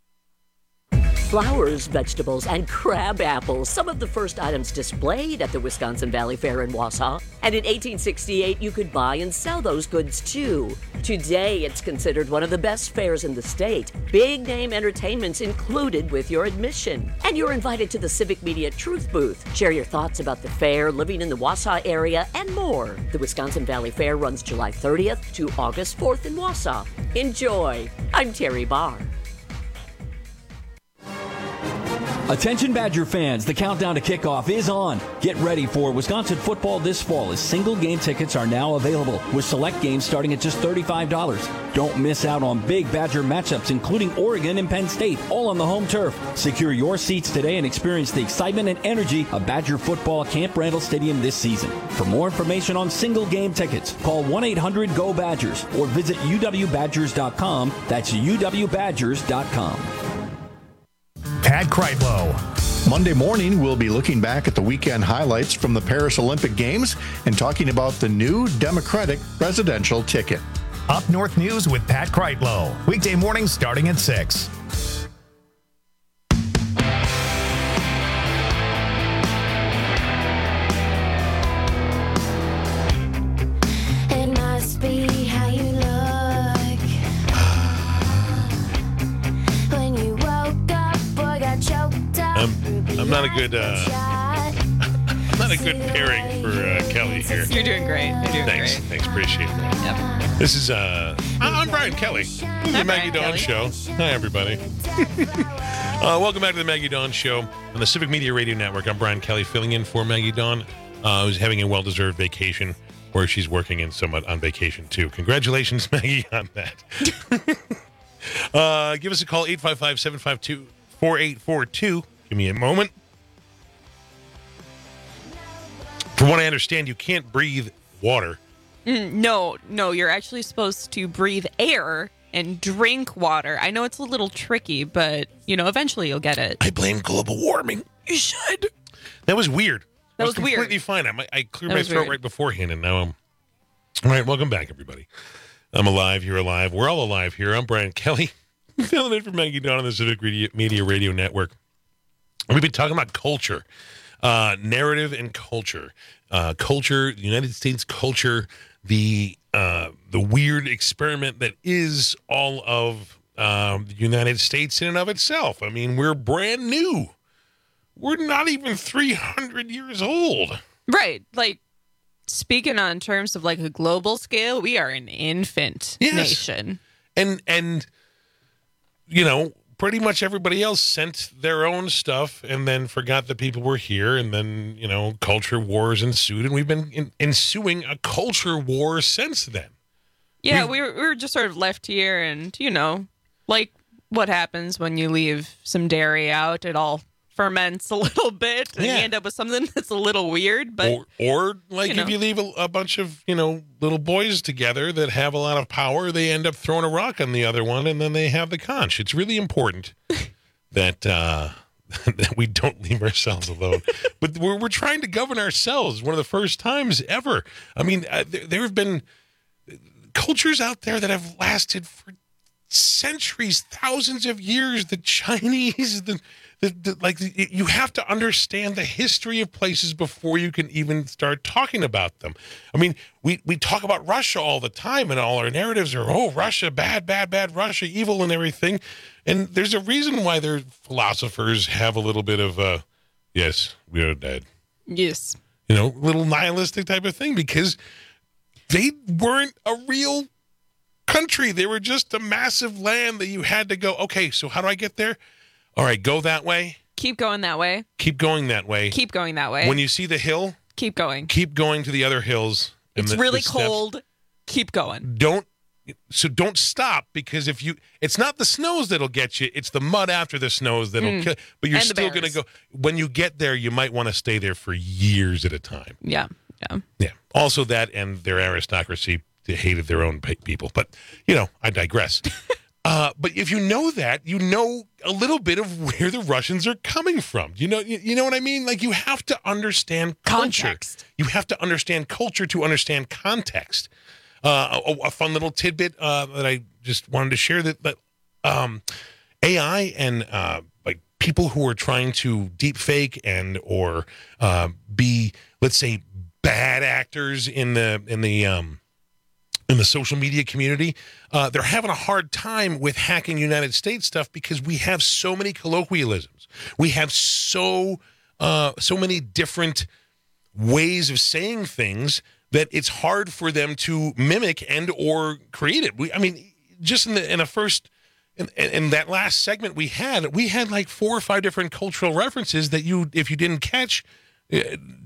Flowers, vegetables, and crab apples, some of the first items displayed at the Wisconsin Valley Fair in Wausau. And in eighteen sixty-eight, you could buy and sell those goods too. Today, it's considered one of the best fairs in the state. Big name entertainment's included with your admission. And you're invited to the Civic Media Truth Booth. Share your thoughts about the fair, living in the Wausau area, and more. The Wisconsin Valley Fair runs July thirtieth to August fourth in Wausau. Enjoy. I'm Terry Barr. Attention Badger fans, the countdown to kickoff is on. Get ready for Wisconsin football this fall as single game tickets are now available with select games starting at just thirty-five dollars. Don't miss out on big Badger matchups including Oregon and Penn State, all on the home turf. Secure your seats today and experience the excitement and energy of Badger football at Camp Randall Stadium this season. For more information on single game tickets, call one eight hundred go badgers or visit u w badgers dot com. That's u w badgers dot com. Pat Kreitlow. Monday morning, we'll be looking back at the weekend highlights from the Paris Olympic Games and talking about the new Democratic presidential ticket. Up North News with Pat Kreitlow. Weekday mornings starting at six. good, uh, not a good pairing for uh, Kelly here. You're doing great. You're doing Thanks. great. Thanks. Appreciate that. Yep. This is, uh, I'm Brian Kelly. This is Hi, the Maggie Brian Dawn Kelly. Show. Hi, everybody. uh, welcome back to the Maggie Dawn Show on the Civic Media Radio Network. I'm Brian Kelly, filling in for Maggie Dawn, uh, who's having a well-deserved vacation, where she's working in somewhat on vacation, too. Congratulations, Maggie, on that. uh, give us a call, eight five five, seven five two, four eight four two. Give me a moment. From what I understand, you can't breathe water. Mm, no, no, you're actually supposed to breathe air and drink water. I know it's a little tricky, but, you know, eventually you'll get it. I blame global warming. You should. That was weird. That was weird. completely fine. I, I cleared That my was throat weird. right beforehand, and now I'm... All right, welcome back, everybody. I'm alive. You're alive. We're all alive here. I'm Brian Kelly, filling in for Maggie Dawn on the Civic Radio, Media Radio Network. We've been talking about culture, uh, narrative and culture. Uh, culture, the United States culture, the uh, the weird experiment that is all of um, the United States in and of itself. I mean, we're brand new. We're not even three hundred years old. Right. Like, speaking on terms of like a global scale, we are an infant Yes. nation. And, and you know, pretty much everybody else sent their own stuff and then forgot that people were here. And then, you know, culture wars ensued. And we've been in, ensuing a culture war since then. Yeah, we were, we were just sort of left here, and, you know, like what happens when you leave some dairy out, it all ferments a little bit, and Yeah. you end up with something that's a little weird, but... Or, or like you know. if you leave a, a bunch of, you know, little boys together that have a lot of power, they end up throwing a rock on the other one, and then they have the conch. It's really important that uh, that we don't leave ourselves alone. But we're, we're trying to govern ourselves. One of the first times ever. I mean, uh, there, there have been cultures out there that have lasted for centuries, thousands of years. The Chinese, the, the, the like, the, you have to understand the history of places before you can even start talking about them. I mean, we, we talk about Russia all the time, and all our narratives are, oh, Russia, bad, bad, bad, Russia, evil and everything. And there's a reason why their philosophers have a little bit of a, yes, we are dead. Yes. You know, little nihilistic type of thing, because they weren't a real country. They were just a massive land that you had to go, okay, so how do I get there? All right, go that way. Keep going that way. Keep going that way. Keep going that way. When you see the hill, Keep going. keep going to the other hills. and It's the- really the steps. cold. Keep going. Don't, so don't stop, because if you, it's not the snows that'll get you, it's the mud after the snows that'll Mm. kill. But you're And the still going to bears. go, when you get there, you might want to stay there for years at a time. Yeah. Yeah. Yeah. Also that, and their aristocracy, they hated their own pe- people. But, you know, I digress. uh, but if you know that, you know a little bit of where the Russians are coming from. You know, you, you know what I mean? Like, you have to understand culture. Context. You have to understand culture to understand context. Uh, a, a fun little tidbit uh, that I just wanted to share, that, that um, A I and uh, like people who are trying to deep fake and or uh, be, let's say, bad actors in the in the um, in the social media community, uh, they're having a hard time with hacking United States stuff, because we have so many colloquialisms. We have so uh, so many different ways of saying things that it's hard for them to mimic and or create it. We, I mean, just in the in the first in, in that last segment we had, we had like four or five different cultural references that you, if you didn't catch, uh,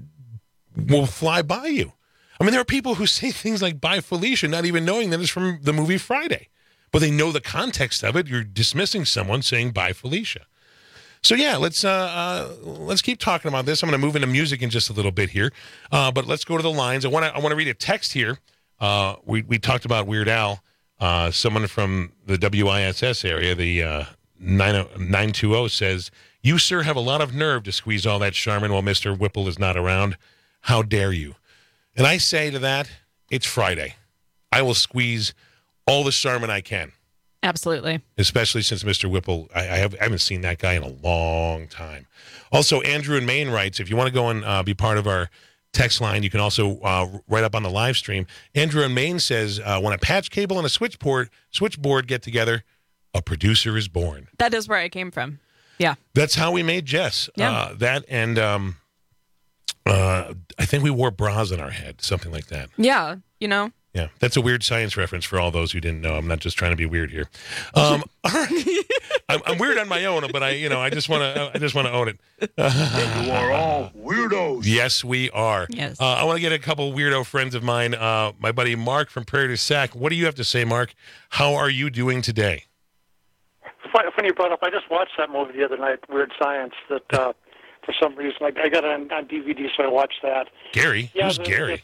will fly by you. I mean, there are people who say things like "Bye, Felicia," not even knowing that it's from the movie Friday, but they know the context of it. You're dismissing someone saying "Bye, Felicia." So yeah, let's uh, uh, let's keep talking about this. I'm going to move into music in just a little bit here, uh, but let's go to the lines. I want to I want to read a text here. Uh, we we talked about Weird Al. Uh, someone from the W I S S area, the uh, nine two zero, says, "You, sir, have a lot of nerve to squeeze all that Charmin while Mister Whipple is not around. How dare you?" And I say to that, it's Friday. I will squeeze all the Charmin I can. Absolutely. Especially since Mister Whipple, I, I, have, I haven't seen that guy in a long time. Also, Andrew in Maine writes, if you want to go and uh, be part of our text line, you can also uh, write up on the live stream. Andrew in Maine says, uh, when a patch cable and a switchboard, switchboard get together, a producer is born. That is where I came from. Yeah. That's how we made Jess. Yeah. Uh, that and um, uh, I think we wore bras on our head, something like that. Yeah, you know. Yeah, that's a weird science reference for all those who didn't know. I'm not just trying to be weird here. Um, all right. I'm, I'm weird on my own, but I, you know, I just want to, I just want to own it. You are all weirdos. Yes, we are. Yes. Uh, I want to get a couple weirdo friends of mine. Uh, my buddy Mark from Prairie du Sac. What do you have to say, Mark? How are you doing today? Funny you brought up. I just watched that movie the other night, Weird Science. That uh, for some reason I, I got it on, on D V D, so I watched that. Gary, Yeah, who's the- Gary?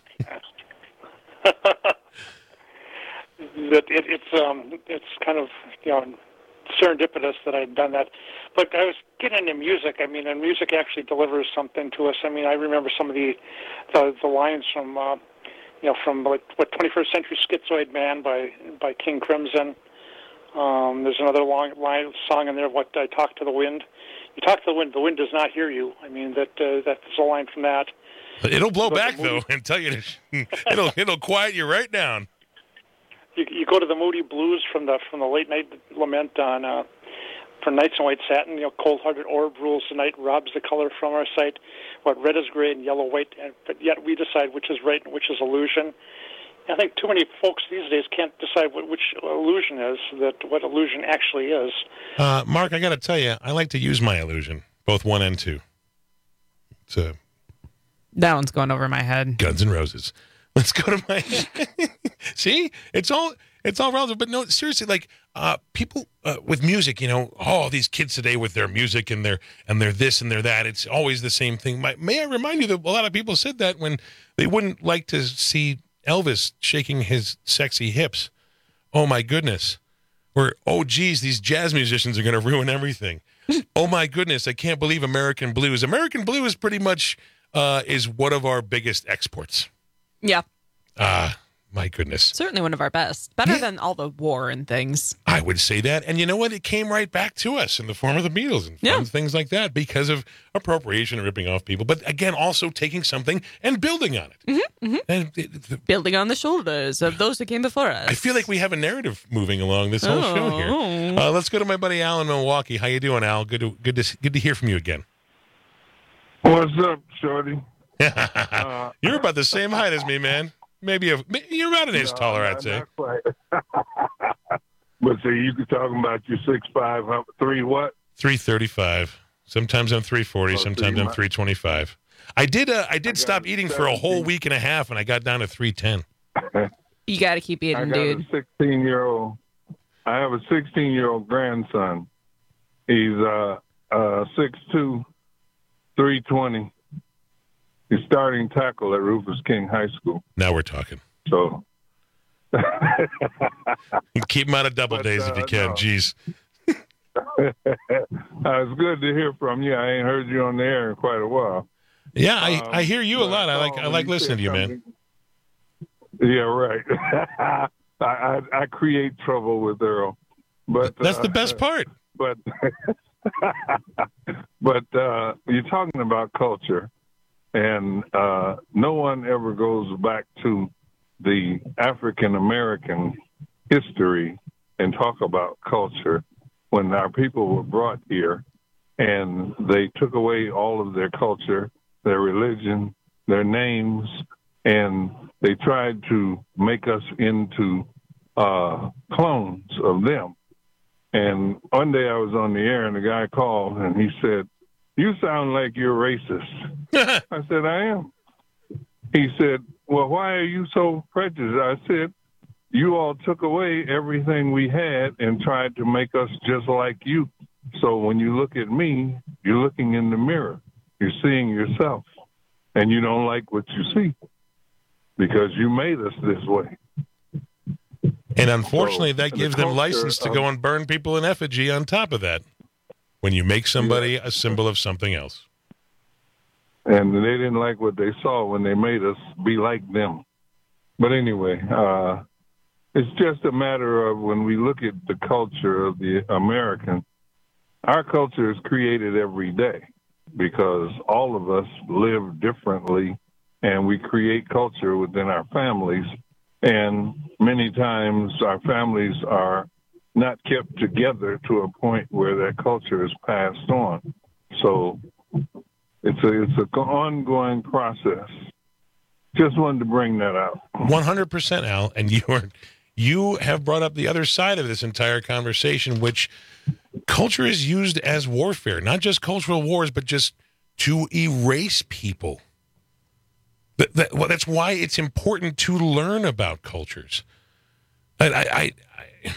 that it, it's um it's kind of you know serendipitous that I'd done that, but I was getting into music. I mean, and music actually delivers something to us. I mean, I remember some of the the, the lines from uh, you know from like what twenty-first Century Schizoid Man by by King Crimson. Um, there's another long line song in there. What I talk to the wind. You talk to the wind. The wind does not hear you. I mean that uh, that's a line from that. It'll blow But back the though, movie- and tell you to, it'll it'll quiet you right down. You, you go to the Moody Blues from the from the late night lament on uh, for Nights in White Satin. You know, cold-hearted orb rules the night, robs the color from our sight. What red is gray and yellow white, and, but yet we decide which is right and which is illusion. I think too many folks these days can't decide what, which illusion is, that what illusion actually is. Uh, Mark, I got to tell you, I like to use my illusion, both one and two. It's uh, That one's going over my head. Guns N' Roses. Let's go to my. See, it's all it's all relative. But no, seriously, like uh, people uh, with music, you know, oh, these kids today with their music and their and their this and their that. It's always the same thing. My, may I remind you that a lot of people said that when they wouldn't like to see Elvis shaking his sexy hips. Oh my goodness. Or oh geez, these jazz musicians are going to ruin everything. Oh my goodness, I can't believe American blues. American blues pretty much uh, is one of our biggest exports. Yeah. Ah, my goodness. Certainly one of our best. Better than all the war and things. I would say that. And you know what? It came right back to us in the form of the Beatles and Yeah. things like that because of appropriation and ripping off people. But again, also taking something and building on it. Mm-hmm, mm-hmm. And it, it, Building on the shoulders of those who came before us. I feel like we have a narrative moving along this whole show here. Oh. Uh, let's go to my buddy Al in Milwaukee. How you doing, Al? Good to good to good to hear from you again. What's up, Shorty? uh, You're about the same height as me, man. Maybe a, you're about an inch No, taller, not- I'd say. not quite. But see, you could talk about your six five, three what? three thirty-five. Sometimes I'm three forty. Oh, so sometimes you I'm might- three twenty-five. I did. Uh, I did got stop a eating for a whole week and a half, and I got down to three ten. You got to keep I eating, got dude. a sixteen-year-old. I have a sixteen-year-old grandson. He's uh uh six two, three twenty. He's starting tackle at Rufus King High School. Now we're talking. So keep him out of double But, days if you uh, can. no. Jeez. uh, it's good to hear from you. I ain't heard you on the air in quite a while. Yeah, I, Um, I hear you a but lot. I like I when like you listening said to you, man. something- Yeah, right. I, I I create trouble with Earl, but That's the uh, best part. But but uh, you're talking about culture, and uh, no one ever goes back to the African American history and talk about culture when our people were brought here and they took away all of their culture, their religion, their names, and they tried to make us into uh, clones of them. And one day I was on the air and the guy called and he said, "You sound like you're racist." I said, "I am." He said, "Well, why are you so prejudiced?" I said, "You all took away everything we had and tried to make us just like you. So when you look at me, you're looking in the mirror. You're seeing yourself. And you don't like what you see because you made us this way." And unfortunately, So, that the gives them culture license to of- go and burn people in effigy on top of that. When you make somebody a symbol of something else. And they didn't like what they saw when they made us be like them. But anyway, uh, it's just a matter of when we look at the culture of the American, our culture is created every day because all of us live differently and we create culture within our families. And many times our families are not kept together to a point where that culture is passed on. So it's a it's an ongoing process. Just wanted to bring that out. one hundred percent, Al, and you are you have brought up the other side of this entire conversation, which culture is used as warfare, not just cultural wars, but just to erase people. That, that, well, that's why it's important to learn about cultures. And I, I, I,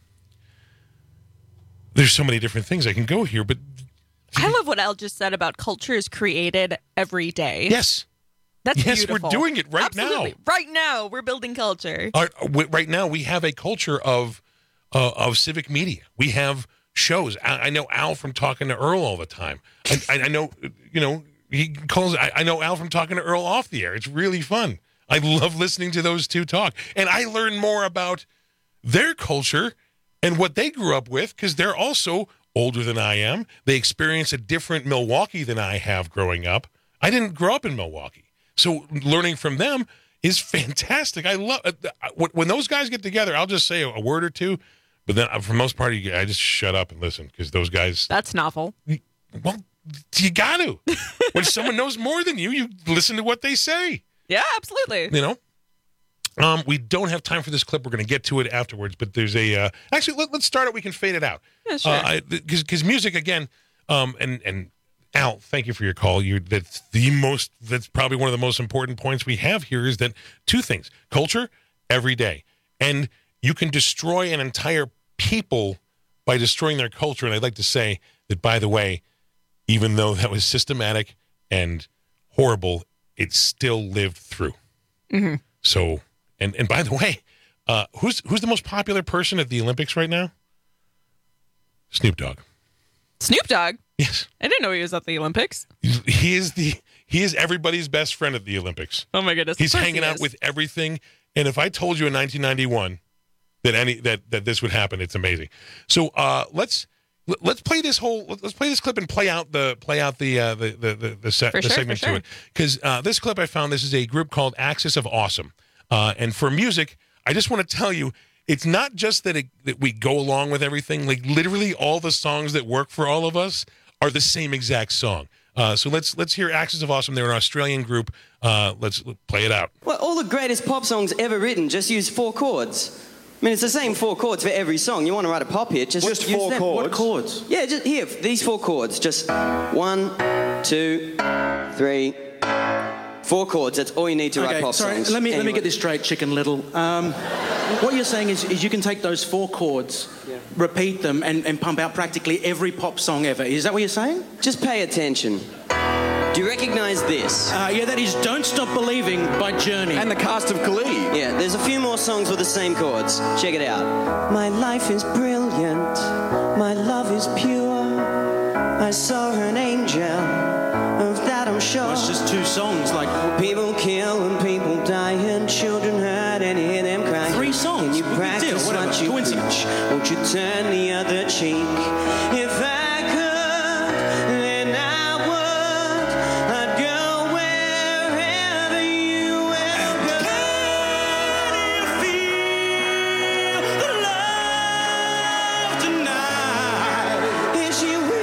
there's so many different things I can go here, but I love what Al just said about culture is created every day. Yes. That's yes, beautiful. we're doing it right Absolutely. now. Right now, we're building culture. Our, right now, we have a culture of uh, of civic media. We have shows. I, I know Al from talking to Earl all the time. I, I, I know, you know, he calls. I, I know Al from talking to Earl off the air. It's really fun. I love listening to those two talk, and I learn more about their culture and what they grew up with because they're also older than I am. They experience a different Milwaukee than I have growing up. I didn't grow up in Milwaukee. So learning from them is fantastic. I love uh, when those guys get together. I'll just say a word or two, but then for the most part, I just shut up and listen because those guys. That's novel. Well, you got to. When someone knows more than you, you listen to what they say. Yeah, absolutely. You know. Um, we don't have time for this clip. We're going to get to it afterwards. But there's a uh, actually let, let's start it. We can fade it out. Yeah, sure. Because because music again, um, and and. Al, thank you for your call. You that's the most that's probably one of the most important points we have here is that two things. Culture every day. And you can destroy an entire people by destroying their culture. And I'd like to say that, by the way, even though that was systematic and horrible, it still lived through. Mm-hmm. So and and by the way, uh, who's who's the most popular person at the Olympics right now? Snoop Dogg. Snoop Dogg? Yes. I didn't know he was at the Olympics. He is the he is everybody's best friend at the Olympics. Oh my goodness. He's of course hanging he out is. with everything. And if I told you in nineteen ninety-one that any that, that this would happen, it's amazing. So uh, let's let's play this whole let's play this clip and play out the play out the uh, the the the, the, set, For the sure, segment for sure. to it because uh, this clip I found, this is a group called Axis of Awesome, uh, and for music, I just want to tell you. It's not just that, it, that we go along with everything. Like literally all the songs that work for all of us are the same exact song. Uh, so let's let's hear Axis of Awesome. They're an Australian group. Uh, let's play it out. Well, all the greatest pop songs ever written just use four chords. I mean, it's the same four chords for every song. You want to write a pop hit, just, Just use four them. chords? What chords? Yeah, just here, these four chords. Just one, two, three, four chords. That's all you need to write Okay, pop sorry, songs. let me let me Anyway. get this straight, Chicken Little. Um, what you're saying is, is you can take those four chords, repeat them, and, and pump out practically every pop song ever. Is that what you're saying? Just pay attention. Do you recognize this? Uh, yeah, that is Don't Stop Believing by Journey. And the cast of Khalid. Yeah, there's a few more songs with the same chords. Check it out. My life is brilliant. My love is pure. I saw an angel. Of that I'm sure. Well, it's just two songs, like people kill and people die and children hurt and hear them cry. Three songs. Can you Big deal, practice whatever. what you Coincidence. preach? Won't you turn the other cheek? If I could, then I would. I'd go wherever you will go. Can you feel the love tonight? Yes, you will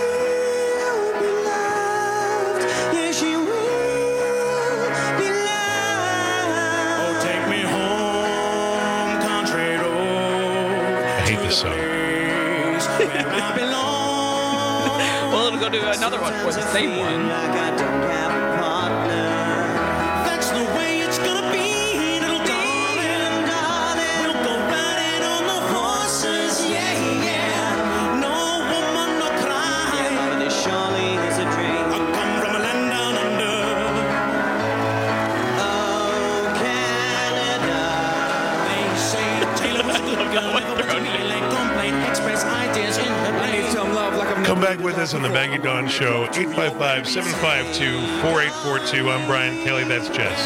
be loved. Yes, you will be loved. Oh, take me home, country road. I hate this song. Where I belong. Well, it'll go to another one for the same one. That's the way it's gonna be, little darling. We'll go riding on the horses, yeah, yeah. No woman, no cry. This surely is a dream. I come from a land down under. Oh, Canada. They say Taylor was a good girl, never was a relay complaint, express ideas in her brain. Come back with us on the Maggie Dawn Show, eight five five, seven five two, four eight four two. I'm Brian Kelly. That's Jess.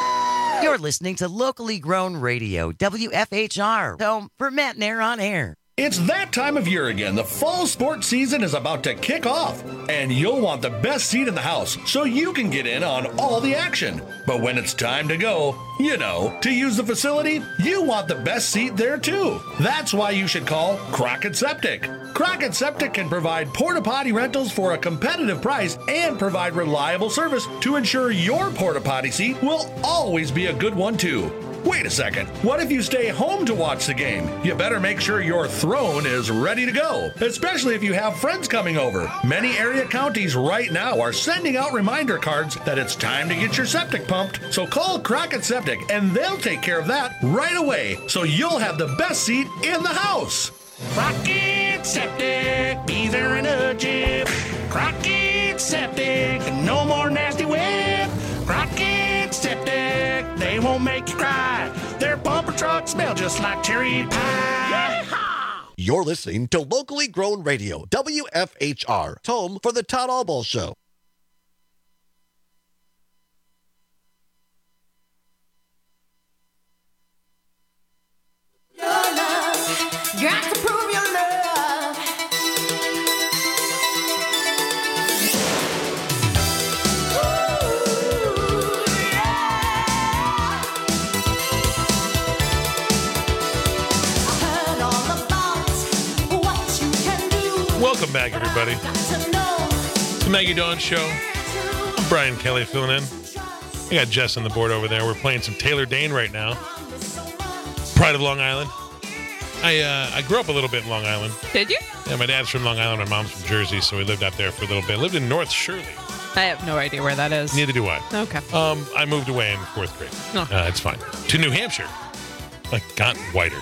You're listening to locally grown radio, W F H R, home for Matt and Air on Air. It's that time of year again. The fall sports season is about to kick off, and you'll want the best seat in the house so you can get in on all the action. But when it's time to go, you know, to use the facility, you want the best seat there too. That's why you should call Crockett Septic. Crockett Septic can provide porta potty rentals for a competitive price and provide reliable service to ensure your porta potty seat will always be a good one too. Wait a second. What if you stay home to watch the game? You better make sure your throne is ready to go, especially if you have friends coming over. Many area counties right now are sending out reminder cards that it's time to get your septic pumped. So call Crockett Septic and they'll take care of that right away so you'll have the best seat in the house. Crockett Septic, be there in a jiff. Crockett Septic, no more nasty whip. Crockett Septic, they won't make you cry. Their bumper trucks smell just like cherry pie. Yeehaw! You're listening to Locally Grown Radio, W F H R, home for the Todd Albaugh Show. Your love, got to prove your love. Welcome back, everybody. The Maggie Dawn Show. I'm Brian Kelly filling in. I got Jess on the board over there. We're playing some Taylor Dane right now. Pride of Long Island. I uh, I grew up a little bit in Long Island. Did you? Yeah, my dad's from Long Island. My mom's from Jersey, so we lived out there for a little bit. Lived in North Shirley. I have no idea where that is. Neither do I. Okay. Um, I moved away in fourth grade. Oh. Uh, it's fine. To New Hampshire. I got whiter.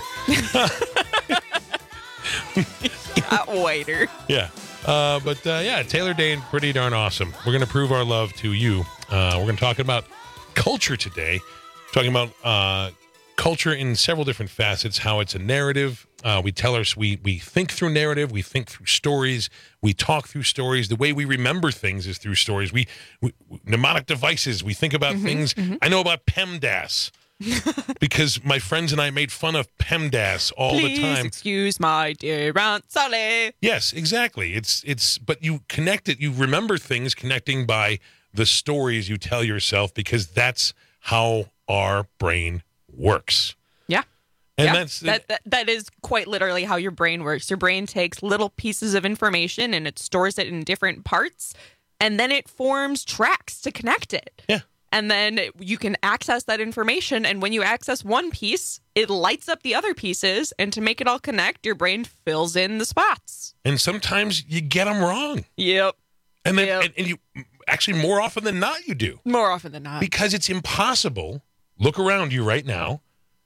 Got whiter. Yeah. Uh, but uh, yeah, Taylor Dane, pretty darn awesome. We're going to prove our love to you. Uh, we're going to talk about culture today. Talking about uh, culture in several different facets, how it's a narrative. Uh, we tell us we we think through narrative, we think through stories, we talk through stories. The way we remember things is through stories. We, we mnemonic devices. We think about Mm-hmm, things. mm-hmm. I know about PEMDAS. Because my friends and I made fun of PEMDAS all Please the time. Excuse my dear Aunt Sally. Yes, exactly. It's it's but you connect it, you remember things connecting by the stories you tell yourself because that's how our brain works. Yeah. And yeah. that's that, that that is quite literally how your brain works. Your brain takes little pieces of information and it stores it in different parts and then it forms tracks to connect it. Yeah. And then you can access that information. And when you access one piece, it lights up the other pieces. And to make it all connect, your brain fills in the spots. And sometimes you get them wrong. Yep. And then Yep. and, and you actually more often than not you do. More often than not. Because it's impossible. Look around you right now.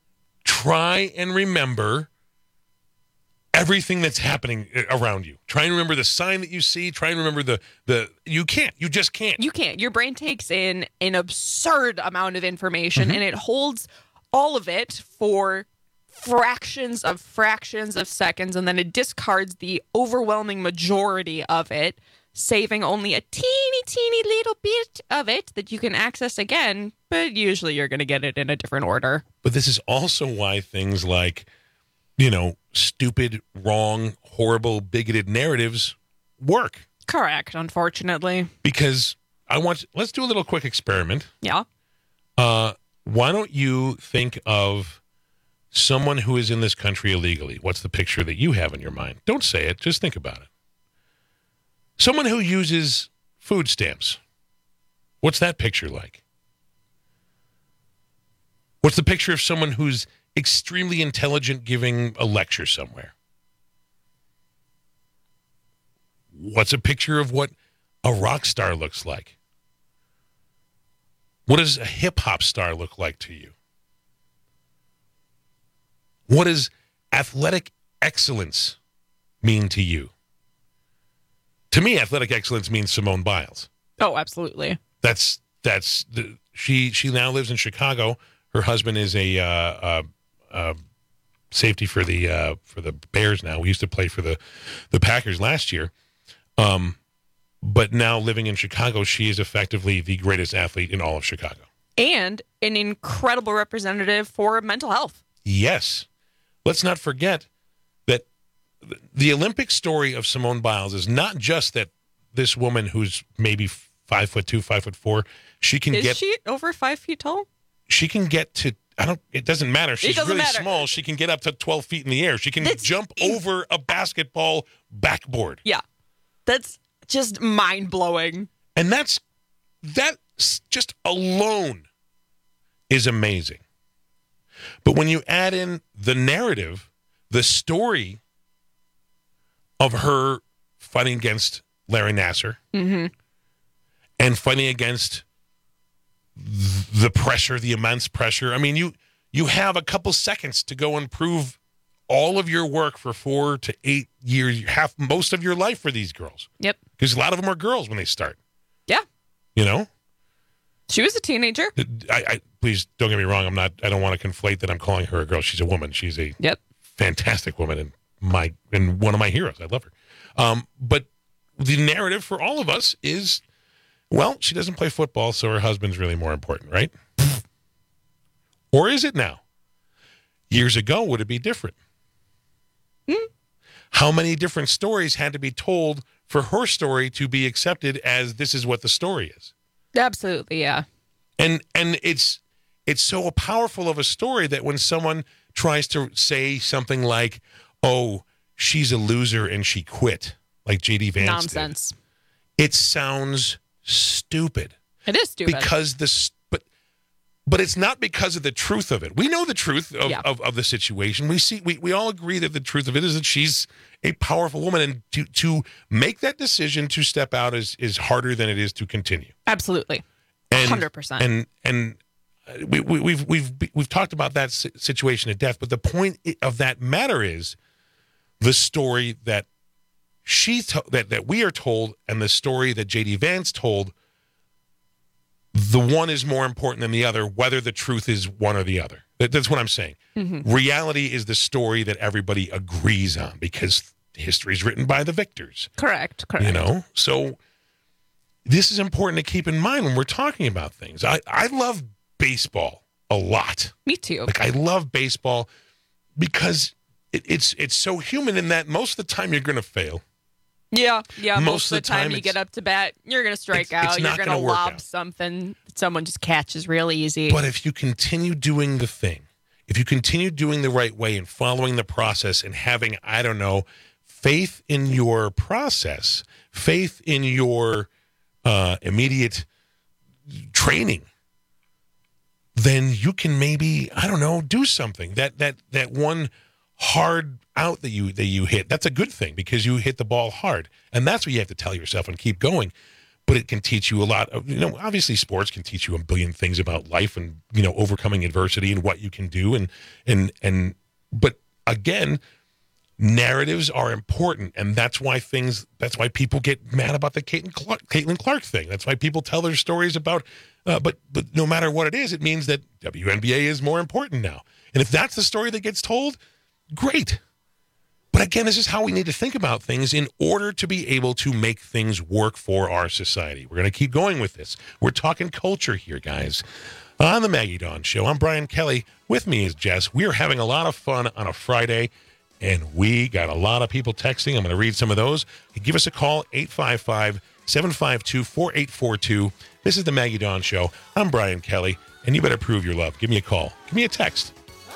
Try and remember everything that's happening around you. Try and remember the sign that you see. Try and remember the the. You can't. You just can't. You can't. Your brain takes in an absurd amount of information Mm-hmm. and it holds all of it for fractions of fractions of seconds, and then it discards the overwhelming majority of it, saving only a teeny, teeny little bit of it that you can access again, but usually you're going to get it in a different order. But this is also why things like, you know, stupid, wrong, horrible, bigoted narratives work. Correct, unfortunately. Because I want, let's do a little quick experiment. Yeah. Uh, why don't you think of someone who is in this country illegally? What's the picture that you have in your mind? Don't say it. Just think about it. Someone who uses food stamps. What's that picture like? What's the picture of someone who's extremely intelligent giving a lecture somewhere? What's a picture of what a rock star looks like? What does a hip-hop star look like to you? What does athletic excellence mean to you? To me, athletic excellence means Simone Biles. Oh, absolutely. That's that's the, she. She now lives in Chicago. Her husband is a uh, uh, uh, safety for the uh, for the Bears now. We used to play for the the Packers last year, um, but now living in Chicago, she is effectively the greatest athlete in all of Chicago. And an incredible representative for mental health. Yes, let's not forget that the Olympic story of Simone Biles is not just that this woman who's maybe five foot two, five foot four, she can Is get she over five feet tall? she can get to I don't it doesn't matter. She's doesn't really matter. small. She can get up to twelve feet in the air. She can That's jump over a basketball backboard. Yeah. That's just mind blowing. And that's that just alone is amazing. But when you add in the narrative, the story of her fighting against Larry Nassar Mm-hmm. and fighting against the pressure, the immense pressure. I mean, you you have a couple seconds to go and prove all of your work for four to eight years, half most of your life for these girls. Yep. Because a lot of them are girls when they start. Yeah. You know? She was a teenager. I, I please don't get me wrong. I'm not. I don't want to conflate that I'm calling her a girl. She's a woman. She's a yep. fantastic woman and my and one of my heroes. I love her. Um, but the narrative for all of us is, well, she doesn't play football, so her husband's really more important, right? Or is it now? Years ago, would it be different? Hmm? How many different stories had to be told for her story to be accepted as this is what the story is? Absolutely, yeah. And and it's it's so powerful of a story that when someone tries to say something like, "Oh, she's a loser and she quit," like J D Vance Nonsense. did, it sounds stupid. It is stupid. Because this, but but it's not because of the truth of it. We know the truth of, Yeah. of, of the situation. We see we, we all agree that the truth of it is that she's a powerful woman, and to to make that decision to step out is is harder than it is to continue. Absolutely. And, one hundred percent. And and we, we, we've we've we've talked about that si- situation at death, but the point i- of that matter is the story that she to- that that we are told, and the story that J D Vance told. The one is more important than the other, whether the truth is one or the other. That, that's what I'm saying. Mm-hmm. Reality is the story that everybody agrees on because history is written by the victors. Correct. Correct. You know, so this is important to keep in mind when we're talking about things. I, I love baseball a lot. Me too. Like I love baseball because it, it's it's so human in that most of the time you're going to fail. Yeah, yeah. Most, Most of the time, time you it's- get up to bat, you're going to strike it's- out. it's You're not going to gonna work lob out. something that someone just catches real easy. But if you continue doing the thing, if you continue doing the right way and following the process and having, I don't know, faith in your process, faith in your uh, immediate training, then you can maybe, I don't know, do something. That that that one hard out that you that you hit, that's a good thing because you hit the ball hard. And that's what you have to tell yourself and keep going. But it can teach you a lot of, you know, obviously sports can teach you a billion things about life and, you know, overcoming adversity and what you can do. And, and, and, but again, narratives are important. And that's why things, that's why people get mad about the Caitlin Clark, Caitlin Clark thing. That's why people tell their stories about, uh, but, but no matter what it is, it means that W N B A is more important now. And if that's the story that gets told, great. But again, this is how we need to think about things in order to be able to make things work for our society. We're going to keep going with this. We're talking culture here, guys. On the Maggie Dawn Show, I'm Brian Kelly. With me is Jess. We are having a lot of fun on a Friday, and we got a lot of people texting. I'm going to read some of those. Give us a call, eight five five, seven five two, four eight four two. This is the Maggie Dawn Show. I'm Brian Kelly, and you better prove your love. Give me a call. Give me a text.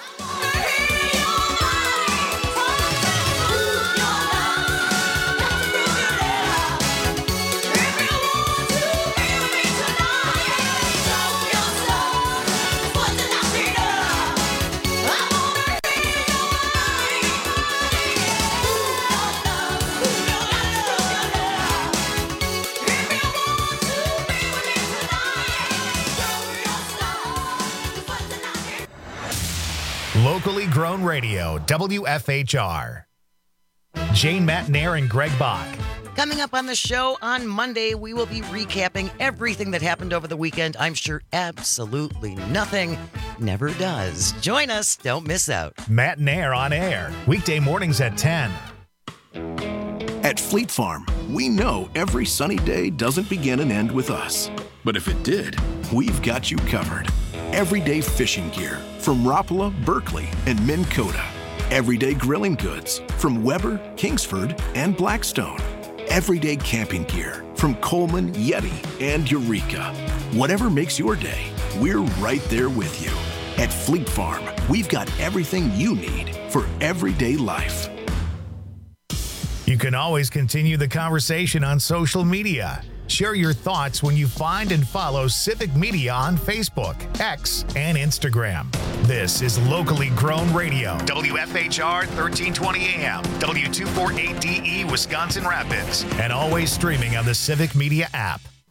Locally grown radio, W F H R. Jane Matnair and Greg Bach. Coming up on the show on Monday, we will be recapping everything that happened over the weekend. I'm sure absolutely nothing never does. Join us. Don't miss out. Matnair on air, weekday mornings at ten. At Fleet Farm, we know every sunny day doesn't begin and end with us. But if it did, we've got you covered. Everyday fishing gear from Rapala, Berkeley, and Minn Kota. Everyday grilling goods from Weber, Kingsford, and Blackstone. Everyday camping gear from Coleman, Yeti, and Eureka. Whatever makes your day, we're right there with you. At Fleet Farm, we've got everything you need for everyday life. You can always continue the conversation on social media. Share your thoughts when you find and follow Civic Media on Facebook, X, and Instagram. This is Locally Grown Radio, W F H R thirteen twenty A M, W two forty-eight D E, Wisconsin Rapids, and always streaming on the Civic Media app.